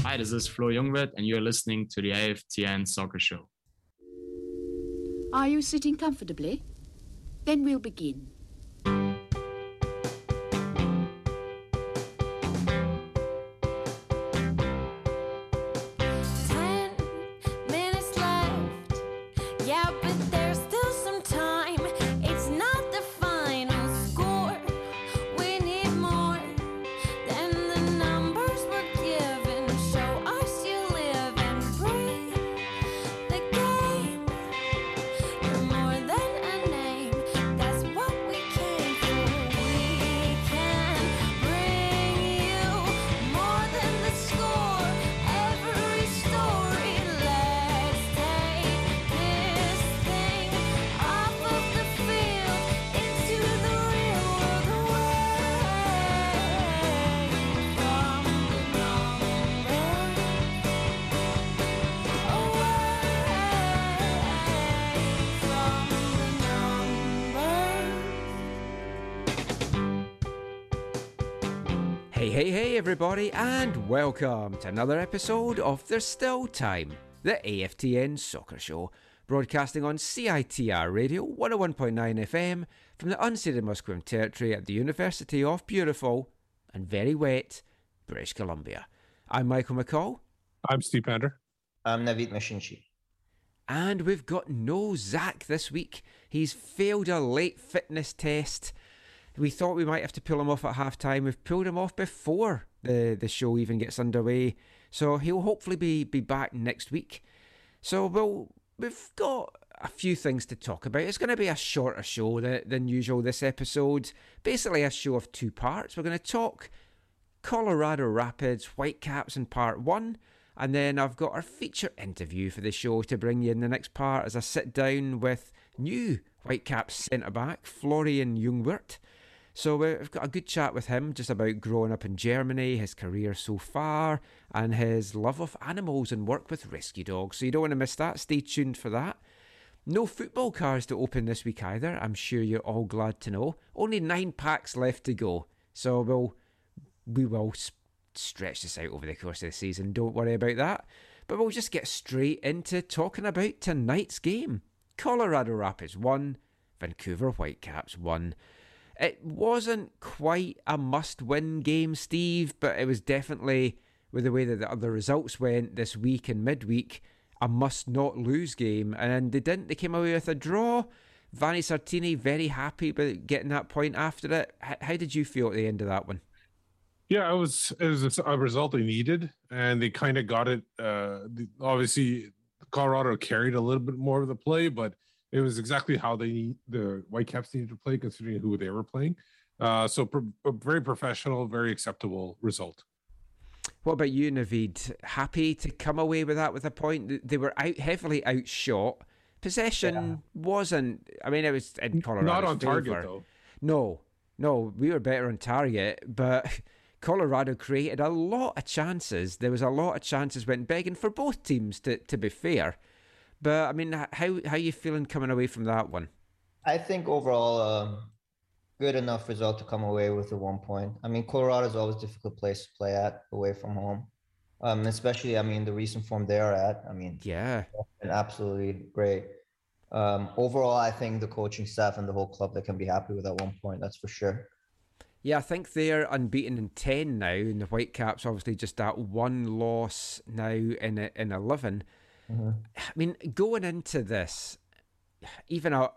Hi, this is Flo Jungwirth, and you're listening to the AFTN Soccer Show. Are you sitting comfortably? Then we'll begin. Hey everybody, and welcome to another episode of There's Still Time, the AFTN Soccer Show, broadcasting on CITR Radio 101.9 FM from the unceded Musqueam Territory at the University of beautiful and very wet British Columbia. I'm Michael McCall. I'm Steve Pander. I'm Naveed Mashinchi. And we've got no Zach this week. He's failed a late fitness test. We thought we might have to pull him off at half-time. We've pulled him off before the show even gets underway. So he'll hopefully be back next week. So we've got a few things to talk about. It's going to be a shorter show than usual this episode. Basically a show of two parts. We're going to talk Colorado Rapids Whitecaps in part one. And then I've got our feature interview for the show to bring you in the next part as I sit down with new Whitecaps centre-back, Florian Jungwirth. So we've got a good chat with him just about growing up in Germany, his career so far, and his love of animals and work with rescue dogs. So you don't want to miss that. Stay tuned for that. No football cards to open this week either, I'm sure you're all glad to know. Only 9 packs left to go. So we will stretch this out over the course of the season. Don't worry about that. But we'll just get straight into talking about tonight's game. Colorado Rapids 1, Vancouver Whitecaps 1. It wasn't quite a must-win game, Steve, but it was definitely, with the way that the other results went this week and midweek, a must-not-lose game. And they didn't. They came away with a draw. Vanni Sartini very happy about getting that point after it. How did you feel at the end of that one? Yeah, it was a result they needed, and they kind of got it. Obviously, Colorado carried a little bit more of the play, but it was exactly how the Whitecaps needed to play, considering who they were playing. A very professional, very acceptable result. What about you, Naveed? Happy to come away with that with a point? They were heavily outshot. Possession wasn't... I mean, it was in Colorado's not on favour. target, though. No, we were better on target, but Colorado created a lot of chances. There was a lot of chances went begging for both teams, to be fair. But, I mean, how are you feeling coming away from that one? I think overall, good enough result to come away with the 1 point. I mean, Colorado is always a difficult place to play at, away from home. Especially, I mean, the recent form they are at. I mean, yeah, and absolutely great. Overall, I think the coaching staff and the whole club, they can be happy with that 1 point, that's for sure. Yeah, I think they're unbeaten in 10 now, and the Whitecaps obviously just that one loss now in 11. Mm-hmm. I mean, going into this, even a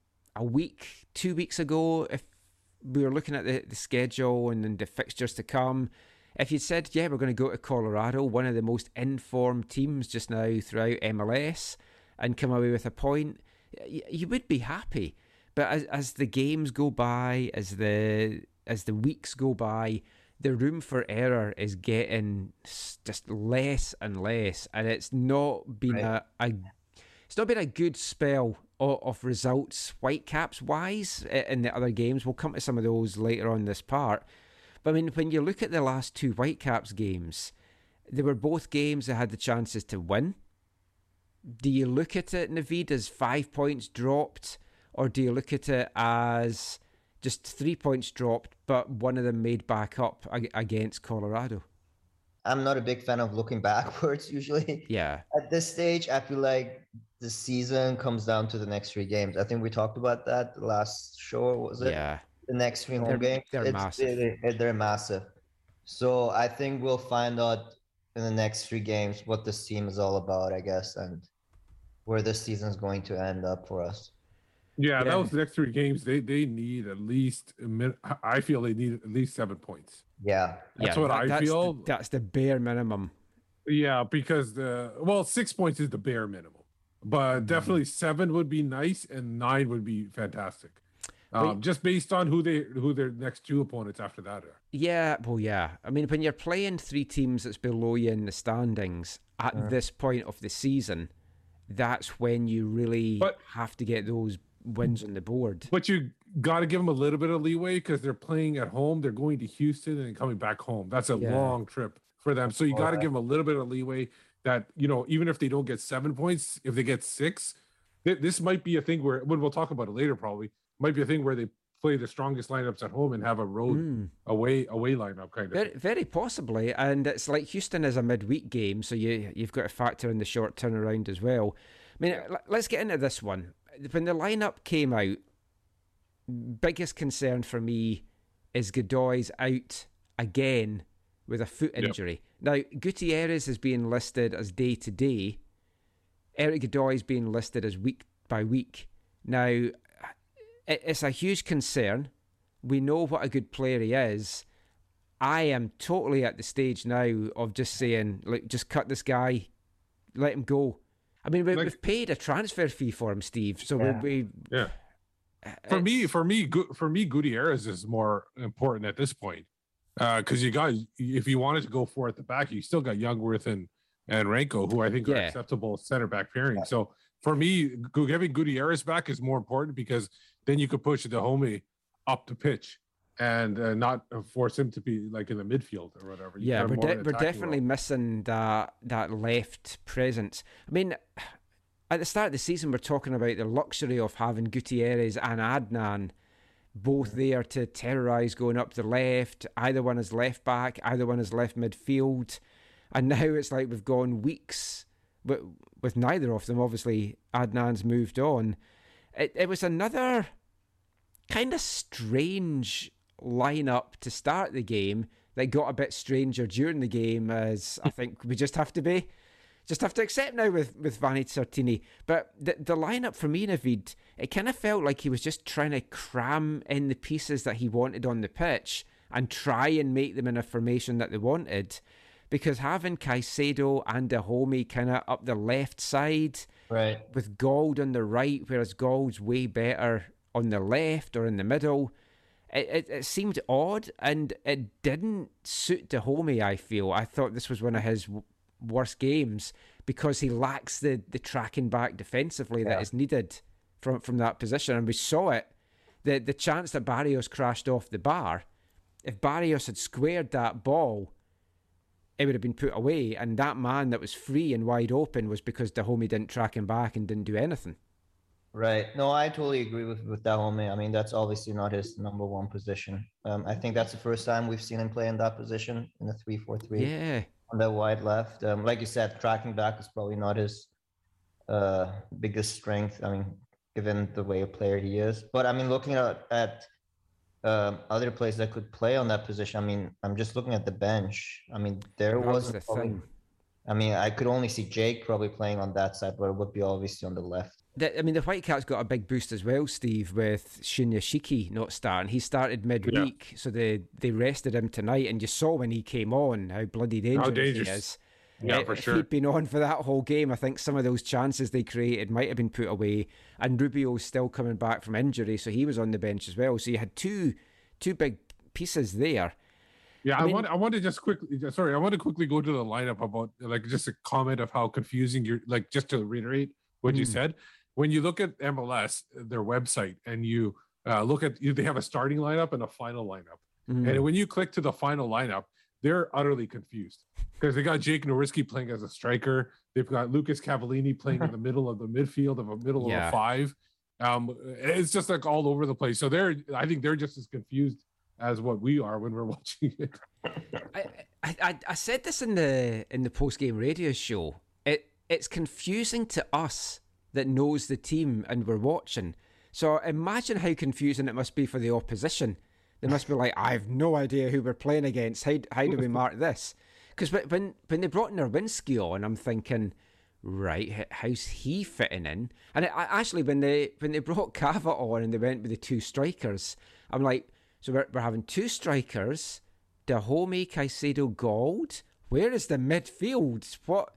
week, 2 weeks ago, if we were looking at the schedule and then the fixtures to come, if you'd said, yeah, we're going to go to Colorado, one of the most informed teams just now throughout MLS, and come away with a point, you would be happy. But as the games go by, as the weeks go by, the room for error is getting just less and less, and it's not been it's not been a good spell of results Whitecaps wise in the other games. We'll come to some of those later on this part. But I mean, when you look at the last two Whitecaps games, they were both games that had the chances to win. Do you look at it, Naveed, as 5 points dropped, or do you look at it as just 3 points dropped, but one of them made back up against Colorado? I'm not a big fan of looking backwards usually. Yeah. At this stage, I feel like the season comes down to the next 3 games. I think we talked about that the last show, was it? Yeah. The next 3 home They're- games. they're massive. They're massive. So I think we'll find out in the next 3 games what this team is all about, I guess, and where this season's going to end up for us. Yeah, Yeah. those next 3 games, they need at least I feel they need at least 7 points. Yeah. That's what I feel. That's the bare minimum. Yeah, because 6 points is the bare minimum, but definitely 7 would be nice and 9 would be fantastic. Just based on who their next 2 opponents after that are. Yeah, well, yeah. I mean, when you're playing 3 teams that's below you in the standings at this point of the season, that's when you really have to get those wins on the board. But you got to give them a little bit of leeway because they're playing at home. They're going to Houston and then coming back home. That's a long trip for them. So you got to give them a little bit of leeway that, even if they don't get 7 points, if they get 6, this might be a thing where, when we'll talk about it later, probably might be a thing where they play the strongest lineups at home and have a road away lineup kind of Very, very possibly. And it's like Houston is a midweek game, so you've got to factor in the short turnaround as well. I mean, let's get into this one. When the lineup came out, biggest concern for me is Godoy's out again with a foot injury. Now, Gutierrez is being listed as day-to-day. Eric Godoy is being listed as week by week. Now, it's a huge concern. We know what a good player he is. I am totally at the stage now of just saying, like, just cut this guy, let him go. I mean, we've paid a transfer fee for him, Steve. So we For me, Gutierrez is more important at this point because if you wanted to go for it at the back, you still got Youngworth and Renko, who I think are acceptable center back pairing. So for me, having Gutierrez back is more important because then you could push Dahomey up the pitch and not force him to be like in the midfield or whatever. We're definitely missing that left presence. I mean, at the start of the season, we're talking about the luxury of having Gutierrez and Adnan both there to terrorise going up the left. Either one is left back, either one is left midfield. And now it's like we've gone weeks with neither of them. Obviously, Adnan's moved on. It was another kind of strange lineup to start the game that got a bit stranger during the game, as I think we just have to accept now with Vanni Sartini. But the lineup for me, Naveed, it kind of felt like he was just trying to cram in the pieces that he wanted on the pitch and try and make them in a formation that they wanted. Because having Caicedo and Dahomey kind of up the left side, right, with Gauld on the right, whereas Gould's way better on the left or in the middle, it seemed odd, and it didn't suit Dahomey, I feel. I thought this was one of his worst games because he lacks the tracking back defensively that is needed from that position. And we saw it. The chance that Barrios crashed off the bar, if Barrios had squared that ball, it would have been put away, and that man that was free and wide open was because Dahomey didn't track him back and didn't do anything. Right. No, I totally agree with Dahomey. I mean, that's obviously not his number one position. I think that's the first time we've seen him play in that position in the 3-4-3. Yeah. On the wide left. Like you said, tracking back is probably not his biggest strength. I mean, given the way a player he is. But I mean, looking at other players that could play on that position, I mean, I'm just looking at the bench. I mean, I could only see Jake probably playing on that side, but it would be obviously on the left. The Whitecaps got a big boost as well, Steve, with Shunya Shiki not starting. He started midweek, so they rested him tonight, and you saw when he came on how bloody dangerous he is. Yeah, for sure. If he'd been on for that whole game, I think some of those chances they created might have been put away. And Rubio's still coming back from injury, so he was on the bench as well. So you had two big pieces there. Yeah, I want to quickly go to the lineup about like just a comment of how confusing you're like, just to reiterate what you said. When you look at MLS, their website, and you look at, they have a starting lineup and a final lineup. And when you click to the final lineup, they're utterly confused because they got Jake Nowitzki playing as a striker. They've got Lucas Cavallini playing in the middle of the midfield of a five. It's just like all over the place. So I think they're just as confused as what we are when we're watching it. I said this in the post game radio show. It's confusing to us that knows the team and we're watching. So imagine how confusing it must be for the opposition. They must be like, I have no idea who we're playing against. How do we mark this? Because when they brought Nerwinski on, I'm thinking, right, how's he fitting in? And actually, when they brought Cava on and they went with the two strikers, I'm like, so we're having two strikers, Dahomey, Caicedo, Gold. Where is the midfield? What?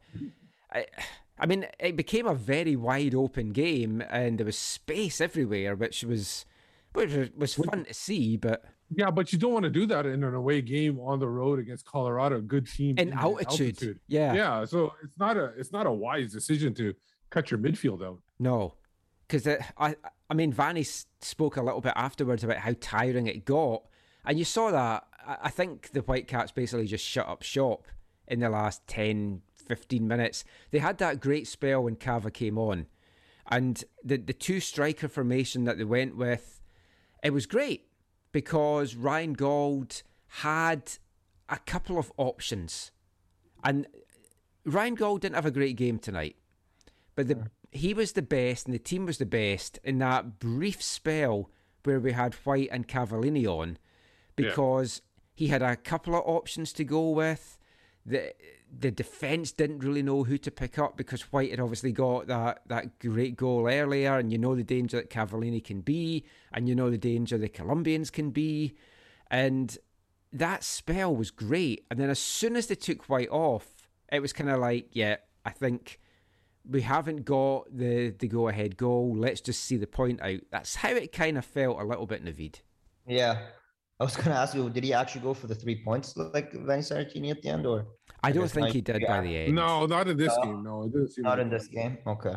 I mean, it became a very wide open game, and there was space everywhere, which was fun to see. But yeah, but you don't want to do that in an away game on the road against Colorado, a good team in altitude. Yeah. So it's not a wise decision to cut your midfield out. No, because I mean, Vanny spoke a little bit afterwards about how tiring it got, and you saw that. I think the Whitecaps basically just shut up shop in the last 10, 15 minutes. They had that great spell when Cava came on, and the two striker formation that they went with, it was great because Ryan Gauld had a couple of options, and Ryan Gauld didn't have a great game tonight, but he was the best and the team was the best in that brief spell where we had White and Cavallini on, because he had a couple of options to go with. The defence didn't really know who to pick up because White had obviously got that great goal earlier, and you know the danger that Cavallini can be, and you know the danger the Colombians can be, and that spell was great. And then as soon as they took White off, it was kind of like, yeah, I think we haven't got the go-ahead goal. Let's just see the point out. That's how it kind of felt a little bit, Naveed. Yeah. I was going to ask you, did he actually go for the 3 points like Vanni Saracini at the end? Or I don't think he did by the end. No, not in this game. No, it didn't seem not like in this game. Okay.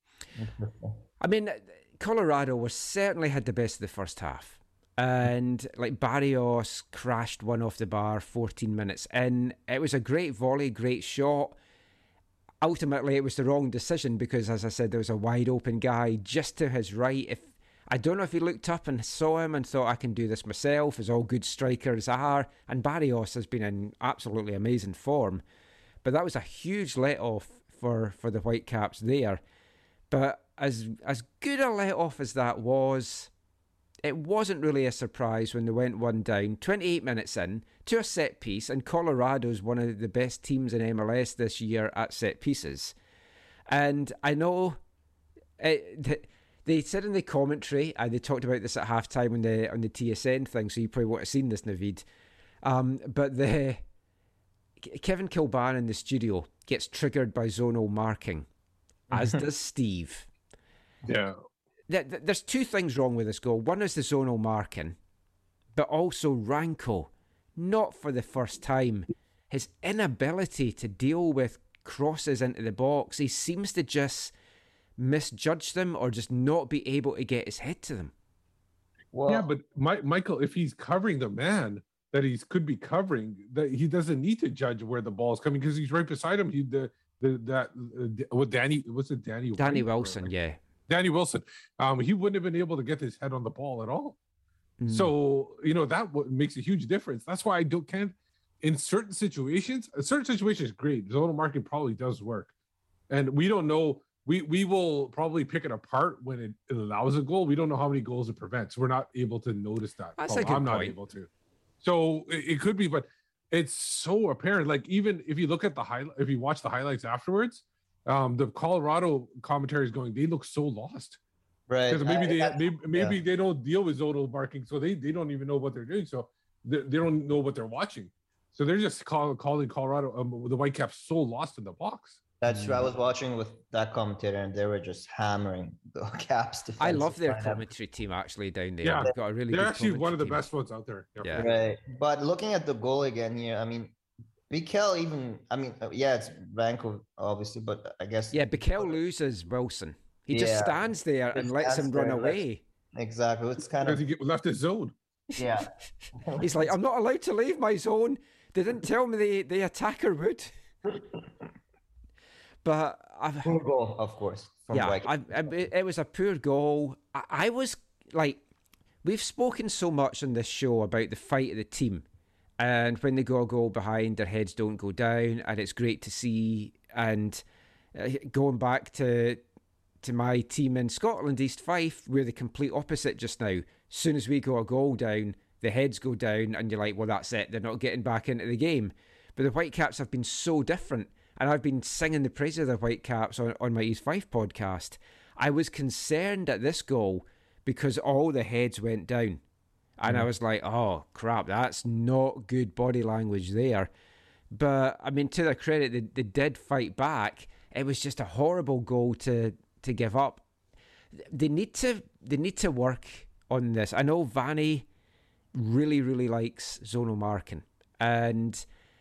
I mean, Colorado was certainly had the best of the first half. And like Barrios crashed one off the bar 14 minutes in. It was a great volley, great shot. Ultimately, it was the wrong decision because, as I said, there was a wide open guy just to his right. I don't know if he looked up and saw him and thought, I can do this myself, as all good strikers are. And Barrios has been in absolutely amazing form. But that was a huge let-off for the Whitecaps there. But as good a let-off as that was, it wasn't really a surprise when they went one down, 28 minutes in, to a set piece. And Colorado's one of the best teams in MLS this year at set pieces. And I know they said in the commentary, and they talked about this at halftime on the TSN thing, so you probably would have seen this, Naveed. But Kevin Kilban in the studio gets triggered by zonal marking, as does Steve. Yeah. There's two things wrong with this goal. One is the zonal marking, but also Ranko, not for the first time, his inability to deal with crosses into the box. He seems to just misjudge them or just not be able to get his head to them. Well, yeah, but Michael, if he's covering the man that he could be covering, that he doesn't need to judge where the ball is coming because he's right beside him. Danny Wilson, yeah. Danny Wilson. He wouldn't have been able to get his head on the ball at all. So, that makes a huge difference. That's why I can't, in certain situations, great. Zonal marking probably does work. And we don't know, we will probably pick it apart when it allows a goal. We don't know how many goals it prevents. We're not able to notice that. I'm not able to. So it could be, but it's so apparent. Like, even if you look at if you watch the highlights afterwards, the Colorado commentary is going, they look so lost. Right. Because maybe they don't deal with zonal marking, so they don't even know what they're doing. So they don't know what they're watching. So they're just calling Colorado, the Whitecaps, so lost in the box. That's true. I was watching with that commentator, and they were just hammering the Caps. I love their commentary team actually down there. Yeah, they've got a really. They're good actually one of the team. best ones out there. Yeah. Right. But looking at the goal again here, I mean, Bikel it's Ranko obviously, but I guess Bikel loses Wilson. He just stands there and lets him run away. Exactly. It's kind of because he left his zone. Yeah. He's like, I'm not allowed to leave my zone. They didn't tell me the attacker would. But poor goal, of course. It was a poor goal. I was like, we've spoken so much on this show about the fight of the team, and when they go a goal behind, their heads don't go down, and it's great to see. And going back to my team in Scotland, East Fife, we're the complete opposite just now. As soon as we go a goal down, the heads go down, and you're like, well, that's it. They're not getting back into the game. But the Whitecaps have been so different, and I've been singing the praise of the Whitecaps on my East Fife podcast. I was concerned at this goal because all the heads went down. And I was like, oh, crap, that's not good body language there. But, I mean, to their credit, they did fight back. It was just a horrible goal to give up. They need to work on this. I know Vanny really, really likes zonal marking. And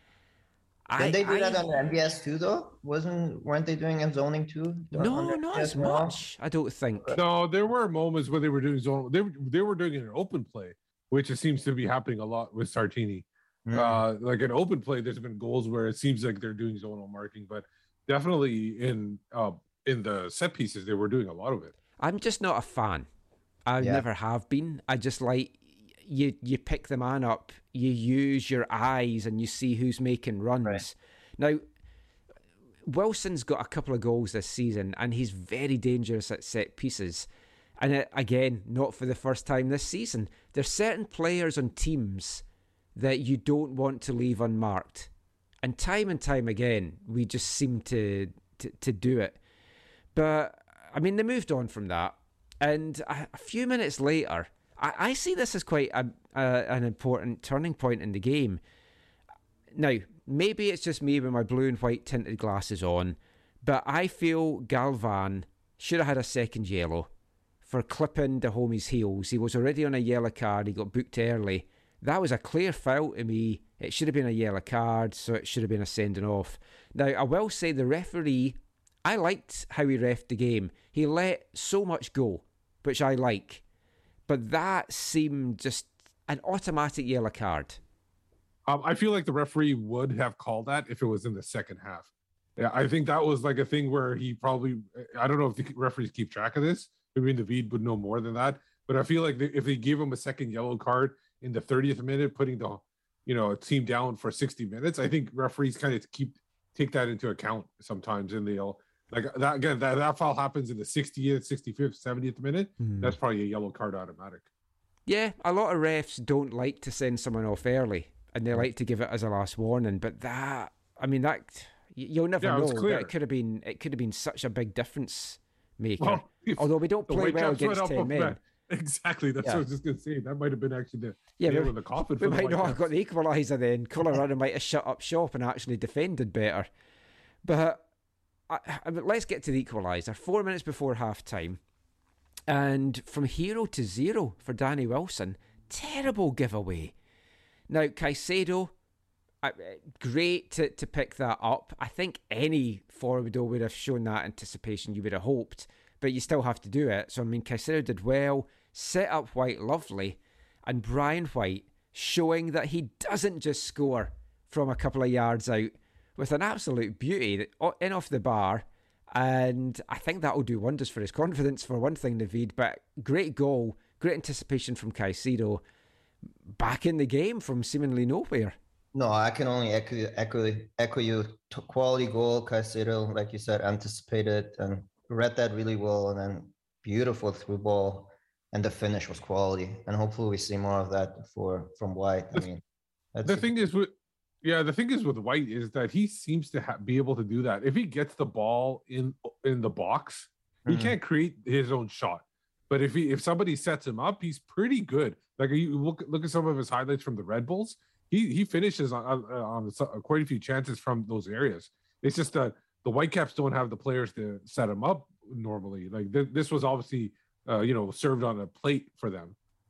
Did they do that on the MBS too, though? Weren't they doing it zoning too? No, not as much. I don't think. No, there were moments where they were doing zone. They were doing it in open play, which it seems to be happening a lot with Sartini. Like in open play, there's been goals where it seems like they're doing zonal marking, but definitely in the set pieces, they were doing a lot of it. I'm just not a fan. I never have been. I just like you pick the man up, you use your eyes, and you see who's making runs. Right. Now, Wilson's got a couple of goals this season, and he's very dangerous at set pieces. And again, not for the first time this season. There's certain players on teams that you don't want to leave unmarked. And time again, we just seem to do it. But, I mean, they moved on from that. And a few minutes later, I see this as quite an important turning point in the game. Now, maybe it's just me with my blue and white tinted glasses on, but I feel Galvan should have had a second yellow for clipping the homie's heels. He was already on a yellow card. He got booked early. That was a clear foul to me. It should have been a yellow card, so it should have been a sending off. Now, I will say the referee, I liked how he reffed the game. He let so much go, which I like. But that seemed just an automatic yellow card. I feel like the referee would have called that if it was in the second half. Yeah, I think that was like a thing where he probably, I don't know if the referees keep track of this. Maybe Naveed would know more than that. But I feel like if they gave him a second yellow card in the 30th minute, putting the team down for 60 minutes, I think referees kind of take that into account sometimes, and they'll like that again. That foul happens in the 60th, 65th, 70th minute. That's probably a yellow card automatic. Yeah, a lot of refs don't like to send someone off early, and they like to give it as a last warning. But that, I mean, that you'll never know. It could have been such a big difference maker. Well, although we don't play well against 10 men. Exactly. That's what I was just going to say. That might have been actually the nail in the coffin. We might not have got the equaliser then. Colorado might have shut up shop and actually defended better. But let's get to the equaliser. 4 minutes before half-time. And from 0-0 for Danny Wilson. Terrible giveaway. Now, Caicedo, great to pick that up. I think any forward would have shown that anticipation, you would have hoped. But you still have to do it. So, I mean, Caicedo did well, set up White lovely, and Brian White showing that he doesn't just score from a couple of yards out with an absolute beauty in off the bar. And I think that will do wonders for his confidence, for one thing, Naveed. But great goal, great anticipation from Caicedo. Back in the game from seemingly nowhere. No, I can only echo you. Quality goal, Caicedo, like you said, anticipated and read that really well, and then beautiful through ball, and the finish was quality. And hopefully we see more of that from White. I mean, the thing is with White is that he seems to be able to do that. If he gets the ball in the box, he can't create his own shot. But if somebody sets him up, he's pretty good. Like you look at some of his highlights from the Red Bulls, he finishes on quite a few chances from those areas. It's just that the Whitecaps don't have the players to set him up normally. Like this was obviously, served on a plate for them.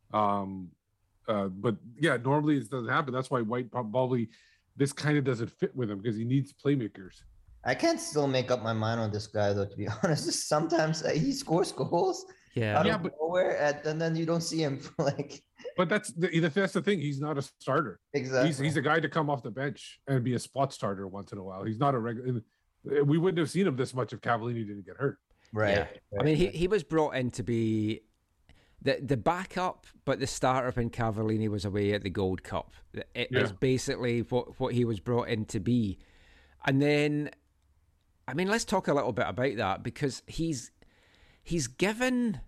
But yeah, normally it doesn't happen. That's why White probably, this kind of doesn't fit with him because he needs playmakers. I can't still make up my mind on this guy though, to be honest. Sometimes he scores goals out of nowhere, and then you don't see him for like. But that's the thing. He's not a starter. Exactly. He's a guy to come off the bench and be a spot starter once in a while. He's not a regular. We wouldn't have seen him this much if Cavallini didn't get hurt. Right. Yeah. I mean, he was brought in to be the backup, but the starter when Cavallini was away at the Gold Cup. It was basically what he was brought in to be. And then, I mean, let's talk a little bit about that, because he's given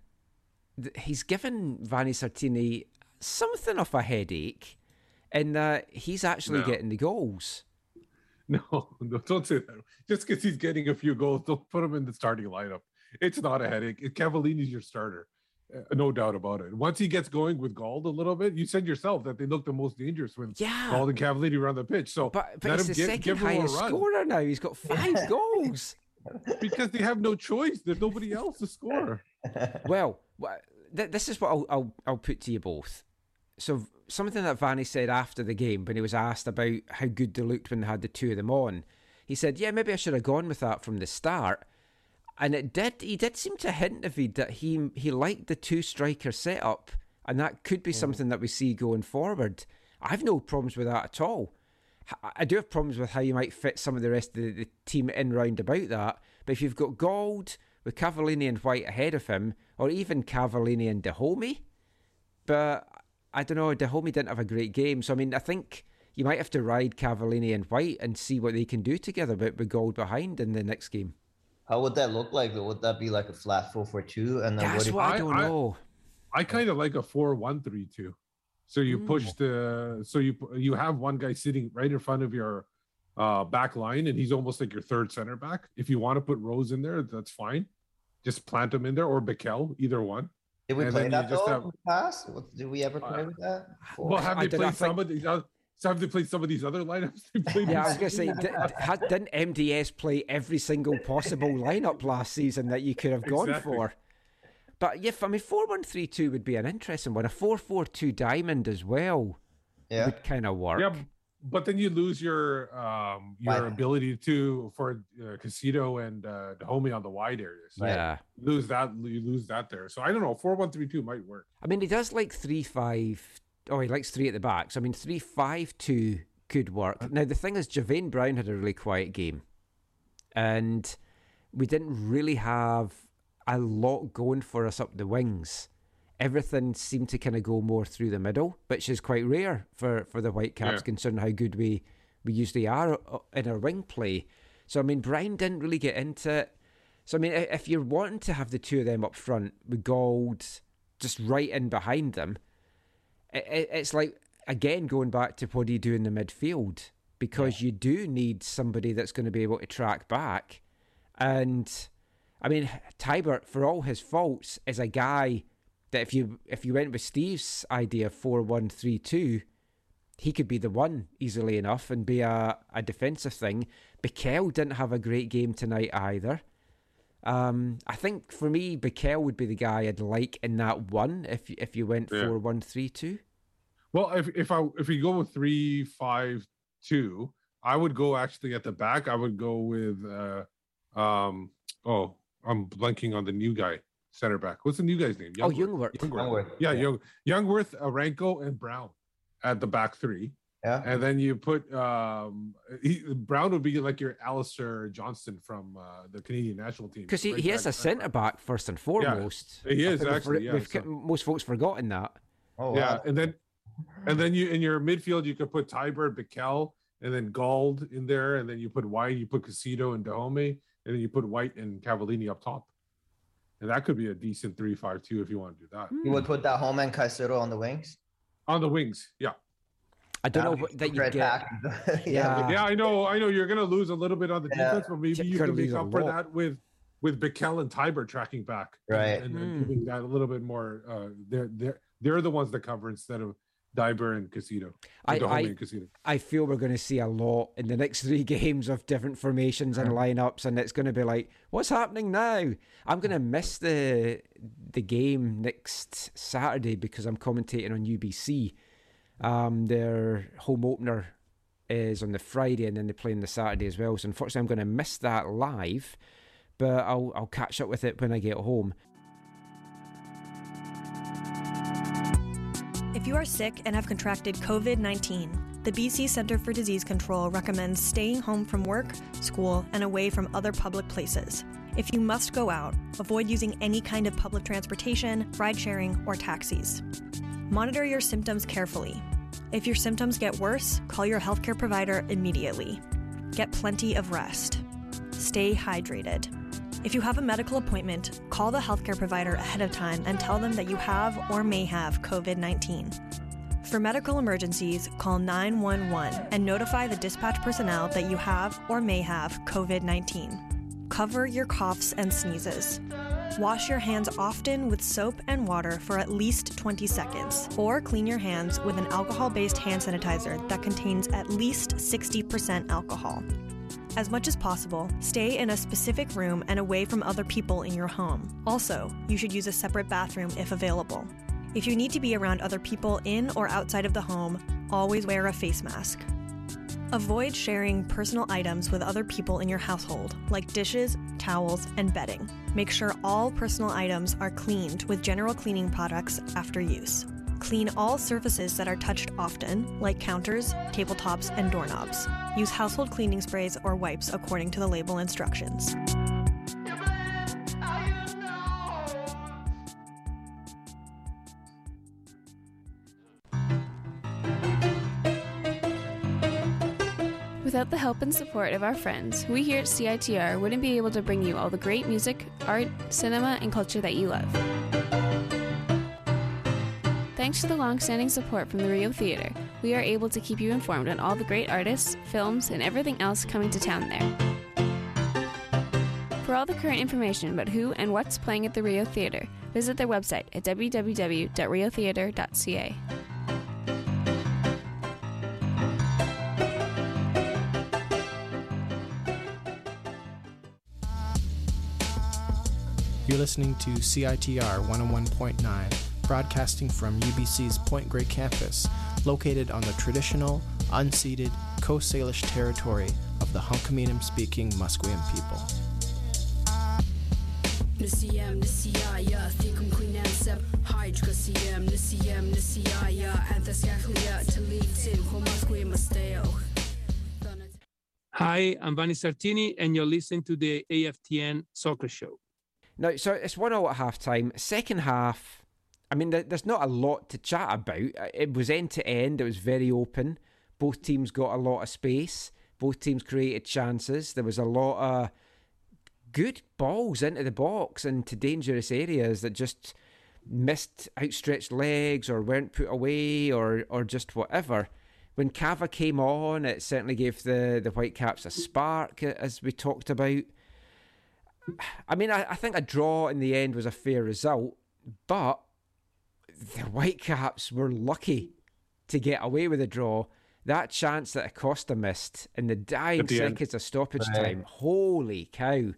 Vanni Sartini something of a headache in that he's actually getting the goals. No, don't say that. Just because he's getting a few goals, don't put him in the starting lineup. It's not a headache. Cavallini's your starter. No doubt about it. Once he gets going with Gauld a little bit, you said yourself that they look the most dangerous when Gauld and Cavallini were on the pitch. So, but he's the second highest scorer now. He's got 5 goals. Because they have no choice. There's nobody else to score. Well, this is what I'll put to you both. So something that Vanni said after the game when he was asked about how good they looked when they had the two of them on, he said, "Yeah, maybe I should have gone with that from the start." And he did seem to hint, David, that he liked the 2 striker setup, and that could be something that we see going forward. I've no problems with that at all. I do have problems with how you might fit some of the rest of the team in round about that. But if you've got Gauld with Cavallini and White ahead of him, or even Cavallini and Dahomey, but I don't know, Dahomey didn't have a great game. So, I mean, I think you might have to ride Cavallini and White and see what they can do together with Gauld behind in the next game. How would that look like? Would that be like a flat 4-4-2? And then that's what I don't know. I kind of like a 4-1-3-2. So you push you have one guy sitting right in front of your back line, and he's almost like your third center back. If you want to put Rose in there, that's fine. Just plant him in there, or Bikel, either one. Did we play that though in the past? Did we ever play with that? Well, have they played some of these? Have they played some of these other lineups? Yeah, I was going to say, didn't MDS play every single possible lineup last season that you could have gone for? But yeah, I mean, 4-1-3-2 would be an interesting one. A 4-4-2 diamond as well would kind of work. Yeah, but then you lose your ability for Casito and Dahomey on the wide areas. Yeah, you lose that there. So I don't know. 4-1-3-2 might work. I mean, he does like 3-5. Oh, he likes 3 at the back. So I mean, 3-5-2 could work. Now the thing is, Javaine Brown had a really quiet game, and we didn't really have a lot going for us up the wings. Everything seemed to kind of go more through the middle, which is quite rare for the Whitecaps, considering how good we usually are in our wing play. So I mean, Brown didn't really get into it. So I mean, if you're wanting to have the two of them up front with Gauld just right in behind them, it's like, again, going back to what do you do in the midfield, because you do need somebody that's going to be able to track back. And I mean, Tybert, for all his faults, is a guy that if you went with Steve's idea of 4-1-3-2, he could be the one easily enough and be a defensive thing. Bikel didn't have a great game tonight either. I think for me, Bikel would be the guy I'd like in that one if you went 4-1-3-2. Well, if we go with 3-5-2, I would go actually at the back. I would go with I'm blanking on the new guy center back. What's the new guy's name? Youngworth. Yeah, Youngworth, Aranko, and Brown at the back 3. Yeah, and then you put Brown would be like your Alistair Johnston from the Canadian national team, because he is a centre back first and foremost. Yeah, he is actually. Most folks forgotten that. Oh, yeah, wow. and then you in your midfield you could put Tybert, Bikel, and then Gauld in there, and then you put White, you put Casito and Dahomey, and then you put White and Cavallini up top, and that could be a decent 3-5-2 if you want to do that. You would put Dahomey and Casito on the wings. On the wings, yeah. I don't know what that you get. Yeah, I know. You're gonna lose a little bit on the defense, but maybe you can make up for that with Bikel and Tybert tracking back, right? And giving that a little bit more. They're the ones that cover instead of Diber and Casito. I feel we're going to see a lot in the next 3 games of different formations and lineups, and it's going to be like, what's happening now? I'm going to miss the game next Saturday because I'm commentating on UBC. Their home opener is on the Friday, and then they play on the Saturday as well. So unfortunately, I'm going to miss that live, but I'll catch up with it when I get home. If you are sick and have contracted COVID-19, the BC Centre for Disease Control recommends staying home from work, school, and away from other public places. If you must go out, avoid using any kind of public transportation, ride-sharing, or taxis. Monitor your symptoms carefully. If your symptoms get worse, call your healthcare provider immediately. Get plenty of rest. Stay hydrated. If you have a medical appointment, call the healthcare provider ahead of time and tell them that you have or may have COVID-19. For medical emergencies, call 911 and notify the dispatch personnel that you have or may have COVID-19. Cover your coughs and sneezes. Wash your hands often with soap and water for at least 20 seconds, or clean your hands with an alcohol-based hand sanitizer that contains at least 60% alcohol. As much as possible, stay in a specific room and away from other people in your home. Also, you should use a separate bathroom if available. If you need to be around other people in or outside of the home, always wear a face mask. Avoid sharing personal items with other people in your household, like dishes, towels, and bedding. Make sure all personal items are cleaned with general cleaning products after use. Clean all surfaces that are touched often, like counters, tabletops, and doorknobs. Use household cleaning sprays or wipes according to the label instructions. Without the help and support of our friends, we here at CITR wouldn't be able to bring you all the great music, art, cinema, and culture that you love. Thanks to the long-standing support from the Rio Theatre, we are able to keep you informed on all the great artists, films, and everything else coming to town there. For all the current information about who and what's playing at the Rio Theatre, visit their website at www.riotheatre.ca. You're listening to CITR 101.9, broadcasting from UBC's Point Grey campus, located on the traditional, unceded Coast Salish territory of the Hunkaminam-speaking Musqueam people. Hi, I'm Vanni Sartini, and you're listening to the AFTN Soccer Show. Now, so it's 1-0 at half-time. Second half, I mean, there's not a lot to chat about. It was end-to-end. It was very open. Both teams got a lot of space. Both teams created chances. There was a lot of good balls into the box and to dangerous areas that just missed outstretched legs or weren't put away or just whatever. When Cava came on, it certainly gave the Whitecaps a spark, as we talked about. I mean, I think a draw in the end was a fair result, but the Whitecaps were lucky to get away with a draw. That chance that Acosta missed in the dying seconds of stoppage time, holy cow.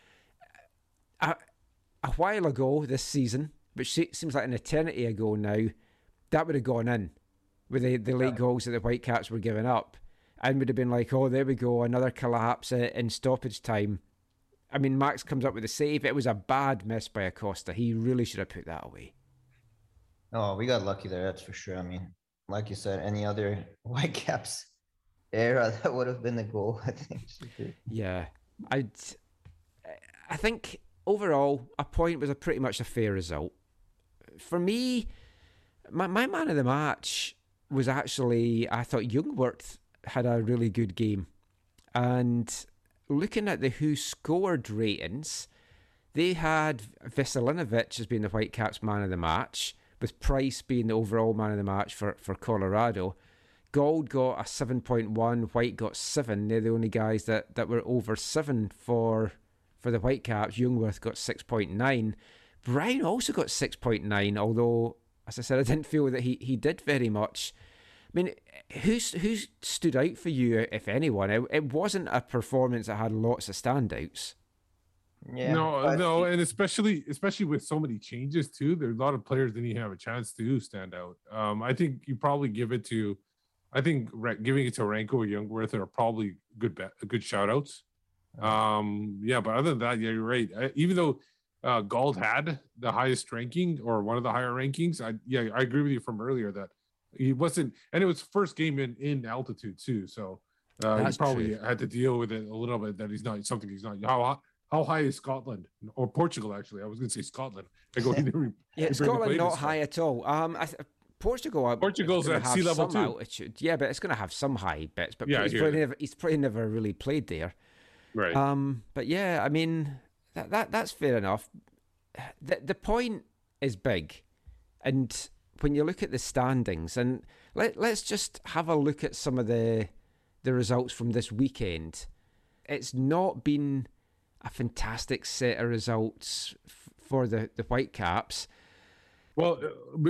A while ago this season, which seems like an eternity ago now, that would have gone in with the late goals that the Whitecaps were giving up, and would have been like, oh, there we go, another collapse in stoppage time. I mean, Max comes up with a save. It was a bad miss by Acosta. He really should have put that away. Oh, we got lucky there, that's for sure. I mean, like you said, any other Whitecaps era, that would have been the goal, I think. Yeah. I think overall, a point was pretty much a fair result. For me, my man of the match was actually, I thought Jungwirth had a really good game. And looking at the Who Scored ratings, they had Veselinovic as being the Whitecaps man of the match, with Price being the overall man of the match for Colorado. Gold got a 7.1, White got 7. They're the only guys that were over 7 for the Whitecaps. Jungwirth got 6.9. Brown also got 6.9, although, as I said, I didn't feel that he did very much. I mean, who stood out for you, if anyone? It wasn't a performance that had lots of standouts. Yeah, no, and especially with so many changes too. There's a lot of players that didn't have a chance to stand out. I think you probably giving it to Ranko or Jungwirth are probably good shout outs. But other than that, yeah, you're right. Even though Gauld had the highest ranking or one of the higher rankings, I agree with you from earlier that he wasn't, and it was first game in altitude too, so he probably had to deal with it a little bit, that he's not. how high is Scotland or Portugal? Actually, I was going to say Scotland. I go Scotland not high at all. Portugal's at sea level too. Altitude. Yeah, but it's going to have some high bits. But yeah, he's probably never really played there. Right. But yeah, I mean that's fair enough. The point is big, and when you look at the standings, and let's just have a look at some of the results from this weekend. It's not been a fantastic set of results for the Whitecaps. Well,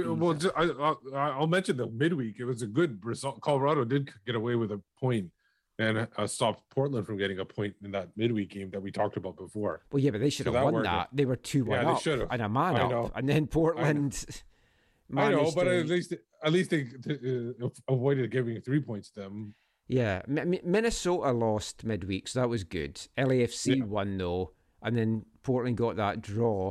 I'll mention the midweek. It was a good result. Colorado did get away with a point and stopped Portland from getting a point in that midweek game that we talked about before. Well, yeah, but they should have won that. They were 2-1 up and a man up, and then Portland. I know, but at least they avoided giving 3 points to them. Yeah, Minnesota lost midweek, so that was good. LAFC won though, and then Portland got that draw.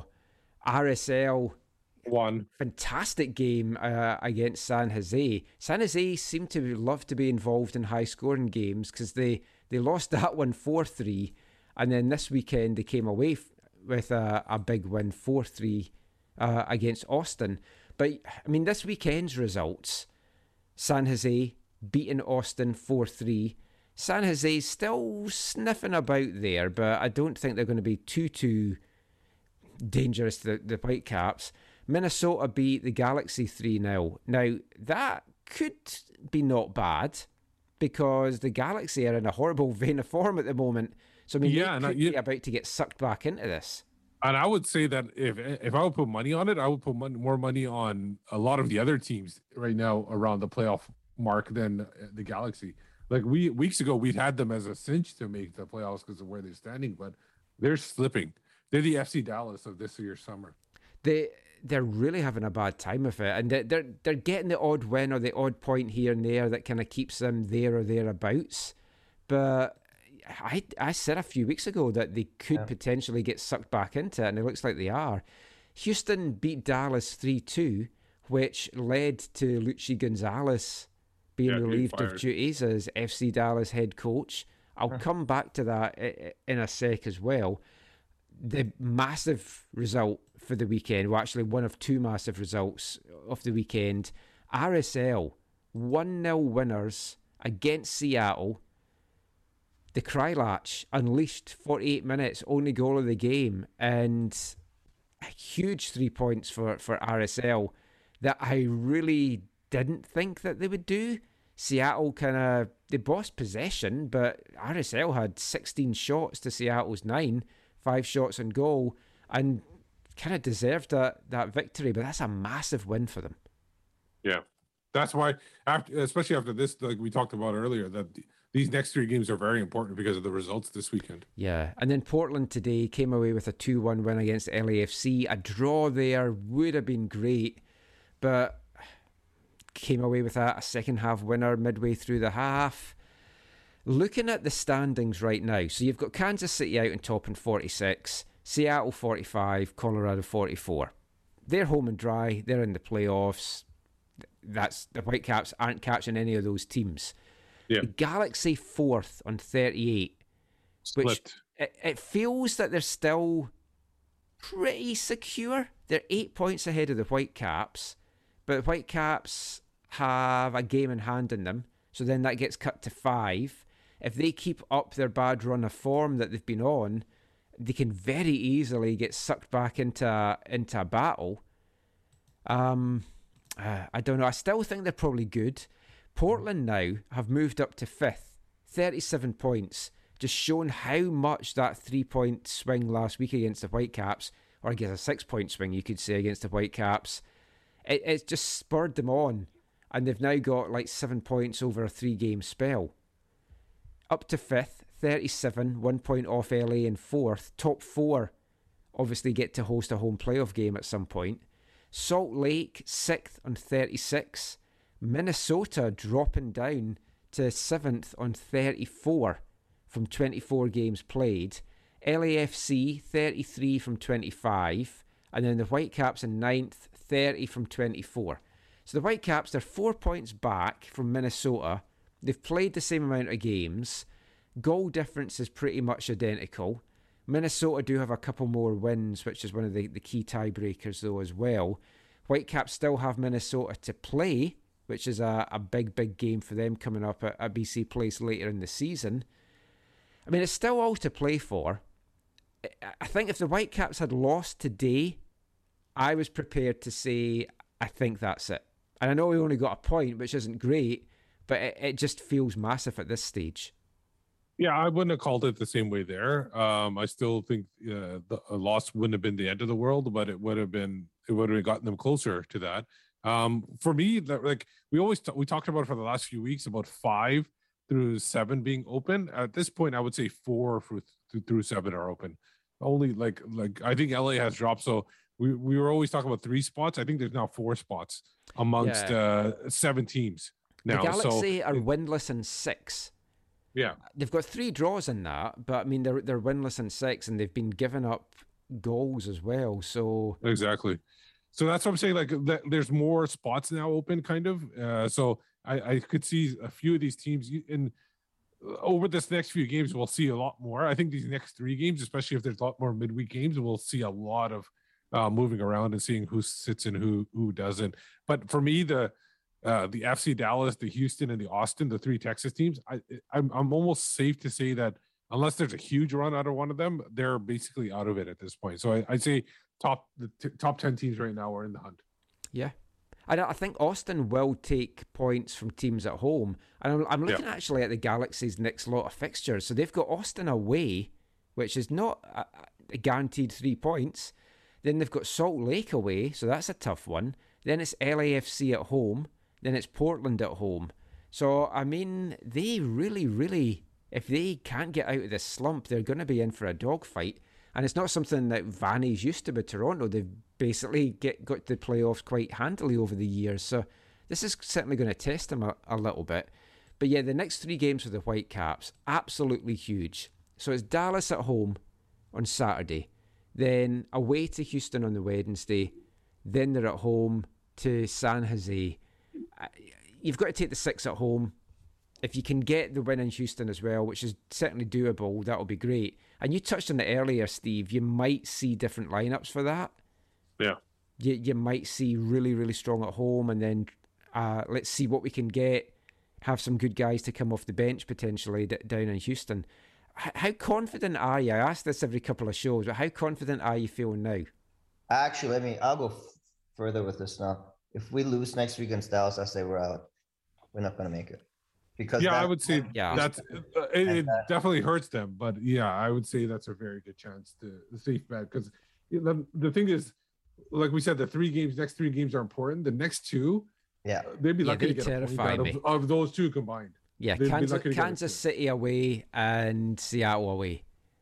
RSL won. Fantastic game against San Jose. San Jose seemed to love to be involved in high-scoring games because they lost that one 4-3, and then this weekend they came away with a big win 4-3 against Austin. But I mean, this weekend's results: San Jose beating Austin 4-3. San Jose's still sniffing about there, but I don't think they're going to be too dangerous to the Whitecaps. Minnesota beat the Galaxy 3-0. Now, that could be not bad because the Galaxy are in a horrible vein of form at the moment. So, I mean, they could be about to get sucked back into this. And I would say that if I would put money on it, I would put more money on a lot of the other teams right now around the playoff mark than the Galaxy. Like weeks ago, we'd had them as a cinch to make the playoffs because of where they're standing, but they're slipping. They're the FC Dallas of this year's summer. They're really having a bad time with it, and they're getting the odd win or the odd point here and there that kind of keeps them there or thereabouts. But I said a few weeks ago that they could potentially get sucked back into it, and it looks like they are. Houston beat Dallas 3-2, which led to Luchi Gonzalez being relieved of duties as FC Dallas head coach. I'll come back to that in a sec as well. The massive result for the weekend, well, actually one of two massive results of the weekend, RSL 1-0 winners against Seattle. The Krylach unleashed 48 minutes, only goal of the game, and a huge 3 points for RSL that I really didn't think that they would do. Seattle they bossed possession, but RSL had 16 shots to Seattle's 9, 5 shots on goal, and kind of deserved that victory, but that's a massive win for them. Yeah, that's why, especially after this, like we talked about earlier, that these next 3 games are very important because of the results this weekend. Yeah, and then Portland today came away with a 2-1 win against LAFC. A draw there would have been great, but came away with a second half winner midway through the half. Looking at the standings right now, so you've got Kansas City out on top in 46, Seattle 45, Colorado 44. They're home and dry. They're in the playoffs. The Whitecaps aren't catching any of those teams. Yeah. The Galaxy 4th on 38, which it feels that they're still pretty secure. They're 8 points ahead of the Whitecaps, but the Whitecaps have a game in hand in them, so then that gets cut to 5. If they keep up their bad run of form that they've been on, they can very easily get sucked back into a battle. I don't know. I still think they're probably good. Portland now have moved up to 5th, 37 points, just showing how much that 3-point swing last week against the Whitecaps, or I guess a 6-point swing you could say against the Whitecaps, it's just spurred them on, and they've now got like 7 points over a 3-game spell. Up to 5th, 37, 1 point off LA in 4th. Top 4 obviously get to host a home playoff game at some point. Salt Lake 6th on 36. Minnesota dropping down to 7th on 34 from 24 games played. LAFC 33 from 25. And then the Whitecaps in 9th, 30 from 24. So the Whitecaps, they're 4 points back from Minnesota. They've played the same amount of games. Goal difference is pretty much identical. Minnesota do have a couple more wins, which is one of the key tiebreakers, though, as well. Whitecaps still have Minnesota to play, which is a big game for them coming up at BC Place later in the season. I mean, it's still all to play for. I think if the Whitecaps had lost today, I was prepared to say, I think that's it. And I know we only got a point, which isn't great, but it just feels massive at this stage. Yeah, I wouldn't have called it the same way there. I still think a loss wouldn't have been the end of the world, but it would have gotten them closer to that. For me, like we talked about it for the last few weeks about 5 through 7 being open. At this point, I would say 4 through 7 are open. Only like I think LA has dropped, so we were always talking about 3 spots. I think there's now 4 spots amongst 7 teams now. The Galaxy are winless in 6. Yeah, they've got 3 draws in that, but I mean they're winless in 6, and they've been giving up goals as well. So exactly. So that's what I'm saying. Like there's more spots now open, kind of. So I could see a few of these teams in over this next few games. We'll see a lot more. I think these next 3 games, especially if there's a lot more midweek games, we'll see a lot of moving around and seeing who sits and who doesn't. But for me, the FC Dallas, the Houston, and the Austin, the 3 Texas teams, I'm almost safe to say that unless there's a huge run out of one of them, they're basically out of it at this point. So I'd say the top 10 teams right now are in the hunt. Yeah. I think Austin will take points from teams at home. And I'm looking actually at the Galaxy's next lot of fixtures. So they've got Austin away, which is not a guaranteed 3 points. Then they've got Salt Lake away, so that's a tough one. Then it's LAFC at home. Then it's Portland at home. So, I mean, they really, if they can't get out of this slump, they're going to be in for a dogfight. And it's not something that Vanny's used to with Toronto. They've basically got the playoffs quite handily over the years. So this is certainly going to test them a little bit. But yeah, the next 3 games for the Whitecaps, absolutely huge. So it's Dallas at home on Saturday. Then away to Houston on the Wednesday. Then they're at home to San Jose. You've got to take the 6 at home. If you can get the win in Houston as well, which is certainly doable, that'll be great. And you touched on it earlier, Steve. You might see different lineups for that. Yeah. You might see really strong at home, and then let's see what we can get. Have some good guys to come off the bench potentially down in Houston. How confident are you? I ask this every couple of shows, but how confident are you feeling now? Actually, I'll go further with this now. If we lose next week against Dallas, I say we're out. We're not going to make it. Because I would say that's it definitely hurts them. But yeah, I would say that's a very good chance to the safe bet, because the thing is, like we said, the next three games are important. The next 2, they'd be lucky to get a point out of those 2 combined. Yeah, Kansas City away and Seattle away.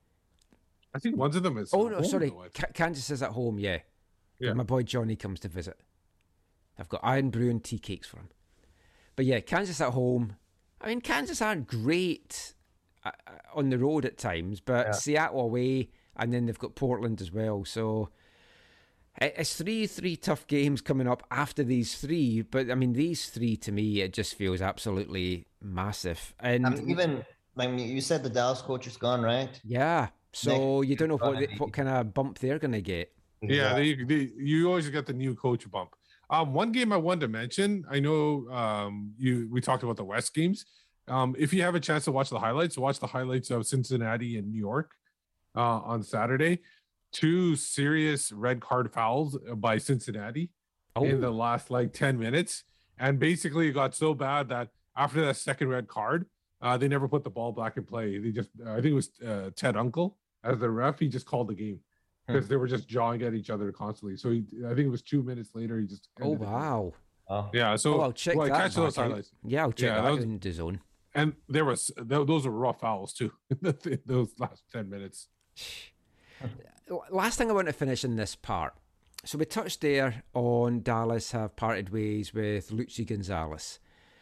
I think one of them is. Oh no, sorry, Kansas is at home. Yeah. My boy Johnny comes to visit. I've got Iron Brew and tea cakes for him. But yeah, Kansas at home. I mean, Kansas aren't great on the road at times, but Seattle away, and then they've got Portland as well. So it's three tough games coming up after these 3. But I mean, these 3 to me, it just feels absolutely massive. And you said the Dallas coach is gone, right? Yeah. So you don't know what kind of bump they're going to get. Yeah, you always get the new coach bump. One game I wanted to mention, I know we talked about the West games. If you have a chance to watch the highlights of Cincinnati and New York on Saturday. 2 serious red card fouls by Cincinnati in the last 10 minutes. And basically it got so bad that after that second red card, they never put the ball back in play. They just, I think it was Ted Uncle as the ref. He just called the game because they were just jawing at each other constantly. So I think it was 2 minutes later. He just ended yeah. So I'll check that. Catch those highlights. Yeah, I'll check that in the zone. And those were rough fouls too. Those last 10 minutes. Last thing I want to finish in this part. So we touched there on Dallas have parted ways with Luchi Gonzalez.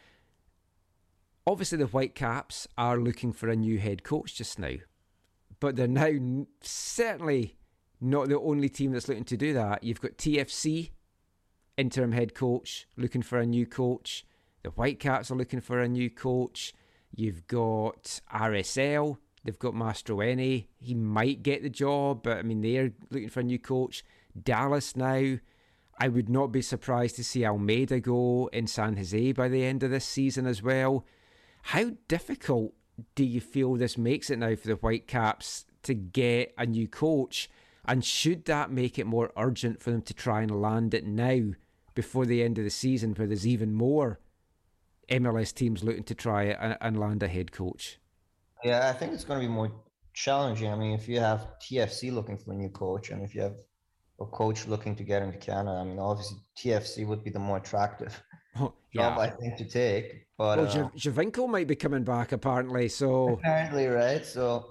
Obviously, the Whitecaps are looking for a new head coach just now. But they're now certainly not the only team that's looking to do that. You've got TFC, interim head coach, looking for a new coach. The Whitecaps are looking for a new coach. You've got RSL They've got Mastroeni. He might get the job, but I mean, they're looking for a new coach. Dallas now. I would not be surprised to see Almeida go in San Jose by the end of this season as well. How difficult do you feel this makes it now for the Whitecaps to get a new coach? And should that make it more urgent for them to try and land it now before the end of the season, where there's even more MLS teams looking to try it and land a head coach? Yeah, I think it's going to be more challenging. I mean, if you have TFC looking for a new coach, and if you have a coach looking to get into Canada, I mean, obviously TFC would be the more attractive job, I think, to take. But Javinko might be coming back apparently. So apparently, right? So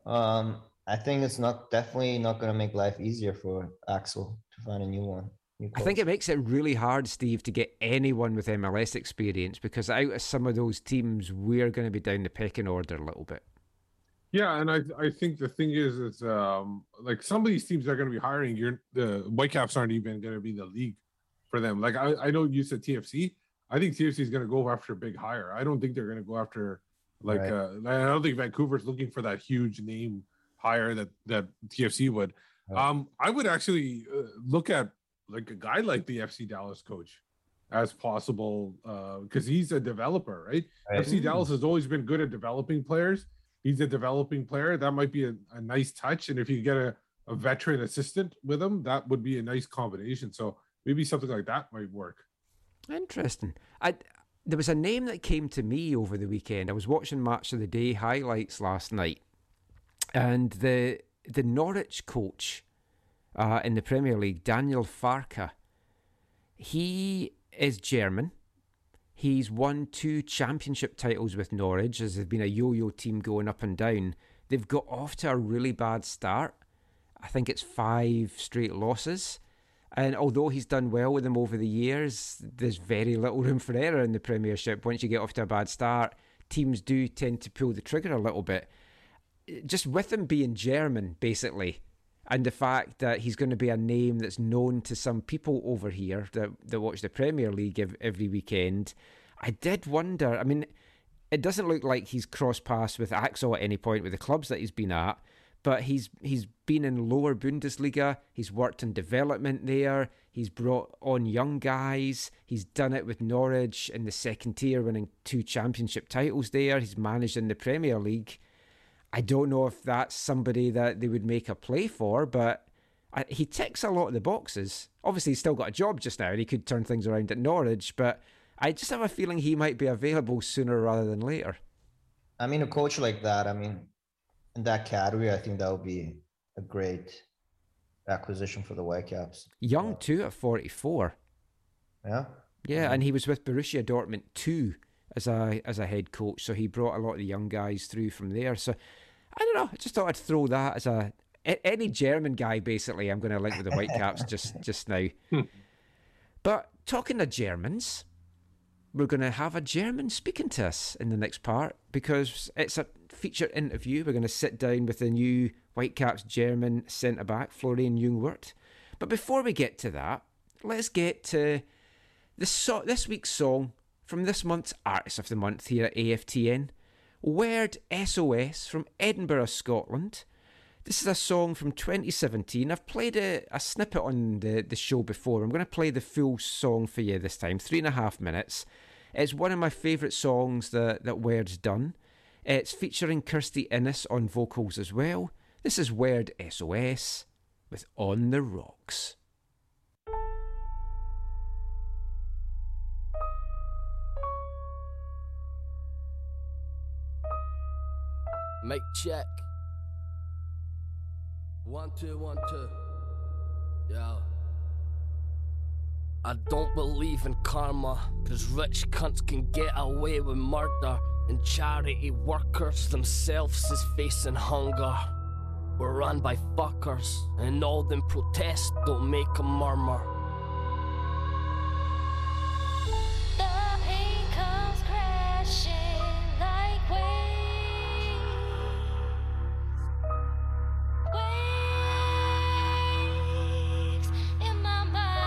I think it's definitely not going to make life easier for Axel to find a new one. I think it makes it really hard, Steve, to get anyone with MLS experience, because out of some of those teams, we're going to be down the pecking order a little bit. Yeah, and I think the thing is like some of these teams they're going to be hiring, the Whitecaps aren't even going to be the league for them. Like I know you said TFC. I think TFC is going to go after a big hire. I don't think they're going to go after I don't think Vancouver's looking for that huge name hire that TFC would. I would actually look at like a guy like the FC Dallas coach as possible because he's a developer, right? FC Dallas has always been good at developing players. He's a developing player. That might be a nice touch. And if you get a veteran assistant with him, that would be a nice combination. So maybe something like that might work. Interesting. There was a name that came to me over the weekend. I was watching Match of the Day highlights last night. And the Norwich coach in the Premier League, Daniel Farke, he is German. He's won 2 championship titles with Norwich, as they've been a yo-yo team going up and down. They've got off to a really bad start. I think it's 5 straight losses. And although he's done well with them over the years, there's very little room for error in the Premiership. Once you get off to a bad start, teams do tend to pull the trigger a little bit. Just with him being German, basically, and the fact that he's going to be a name that's known to some people over here that watch the Premier League every weekend, I did wonder. I mean, it doesn't look like he's crossed paths with Axel at any point with the clubs that he's been at, but he's been in lower Bundesliga. He's worked in development there. He's brought on young guys. He's done it with Norwich in the second tier, winning 2 championship titles there. He's managed in the Premier League. I don't know if that's somebody that they would make a play for, but he ticks a lot of the boxes. Obviously, he's still got a job just now, and he could turn things around at Norwich, but I just have a feeling he might be available sooner rather than later. I mean, a coach like that, I mean, in that category, I think that would be a great acquisition for the Whitecaps. Young too, at 44. Yeah? Yeah, and he was with Borussia Dortmund too as a head coach, so he brought a lot of the young guys through from there. So I don't know, I just thought I'd throw that as any German guy basically I'm going to link with the Whitecaps just now. But talking to Germans, we're going to have a German speaking to us in the next part because it's a feature interview. We're going to sit down with the new Whitecaps German centre-back, Florian Ljungwirth. But before we get to that, let's get to this week's song from this month's Artist of the Month here at AFTN. Word SOS from Edinburgh, Scotland. This is a song from 2017. I've played a snippet on the show before. I'm going to play the full song for you this time, 3.5 minutes. It's one of my favourite songs that Word's done. It's featuring Kirsty Innes on vocals as well. This is Word SOS with On the Rocks. Mic check. 1 2 1 2. Yo. I don't believe in karma, cause rich cunts can get away with murder, and charity workers themselves is facing hunger. We're run by fuckers, and all them protests don't make a murmur. The pain comes crashing like waves. Waves in my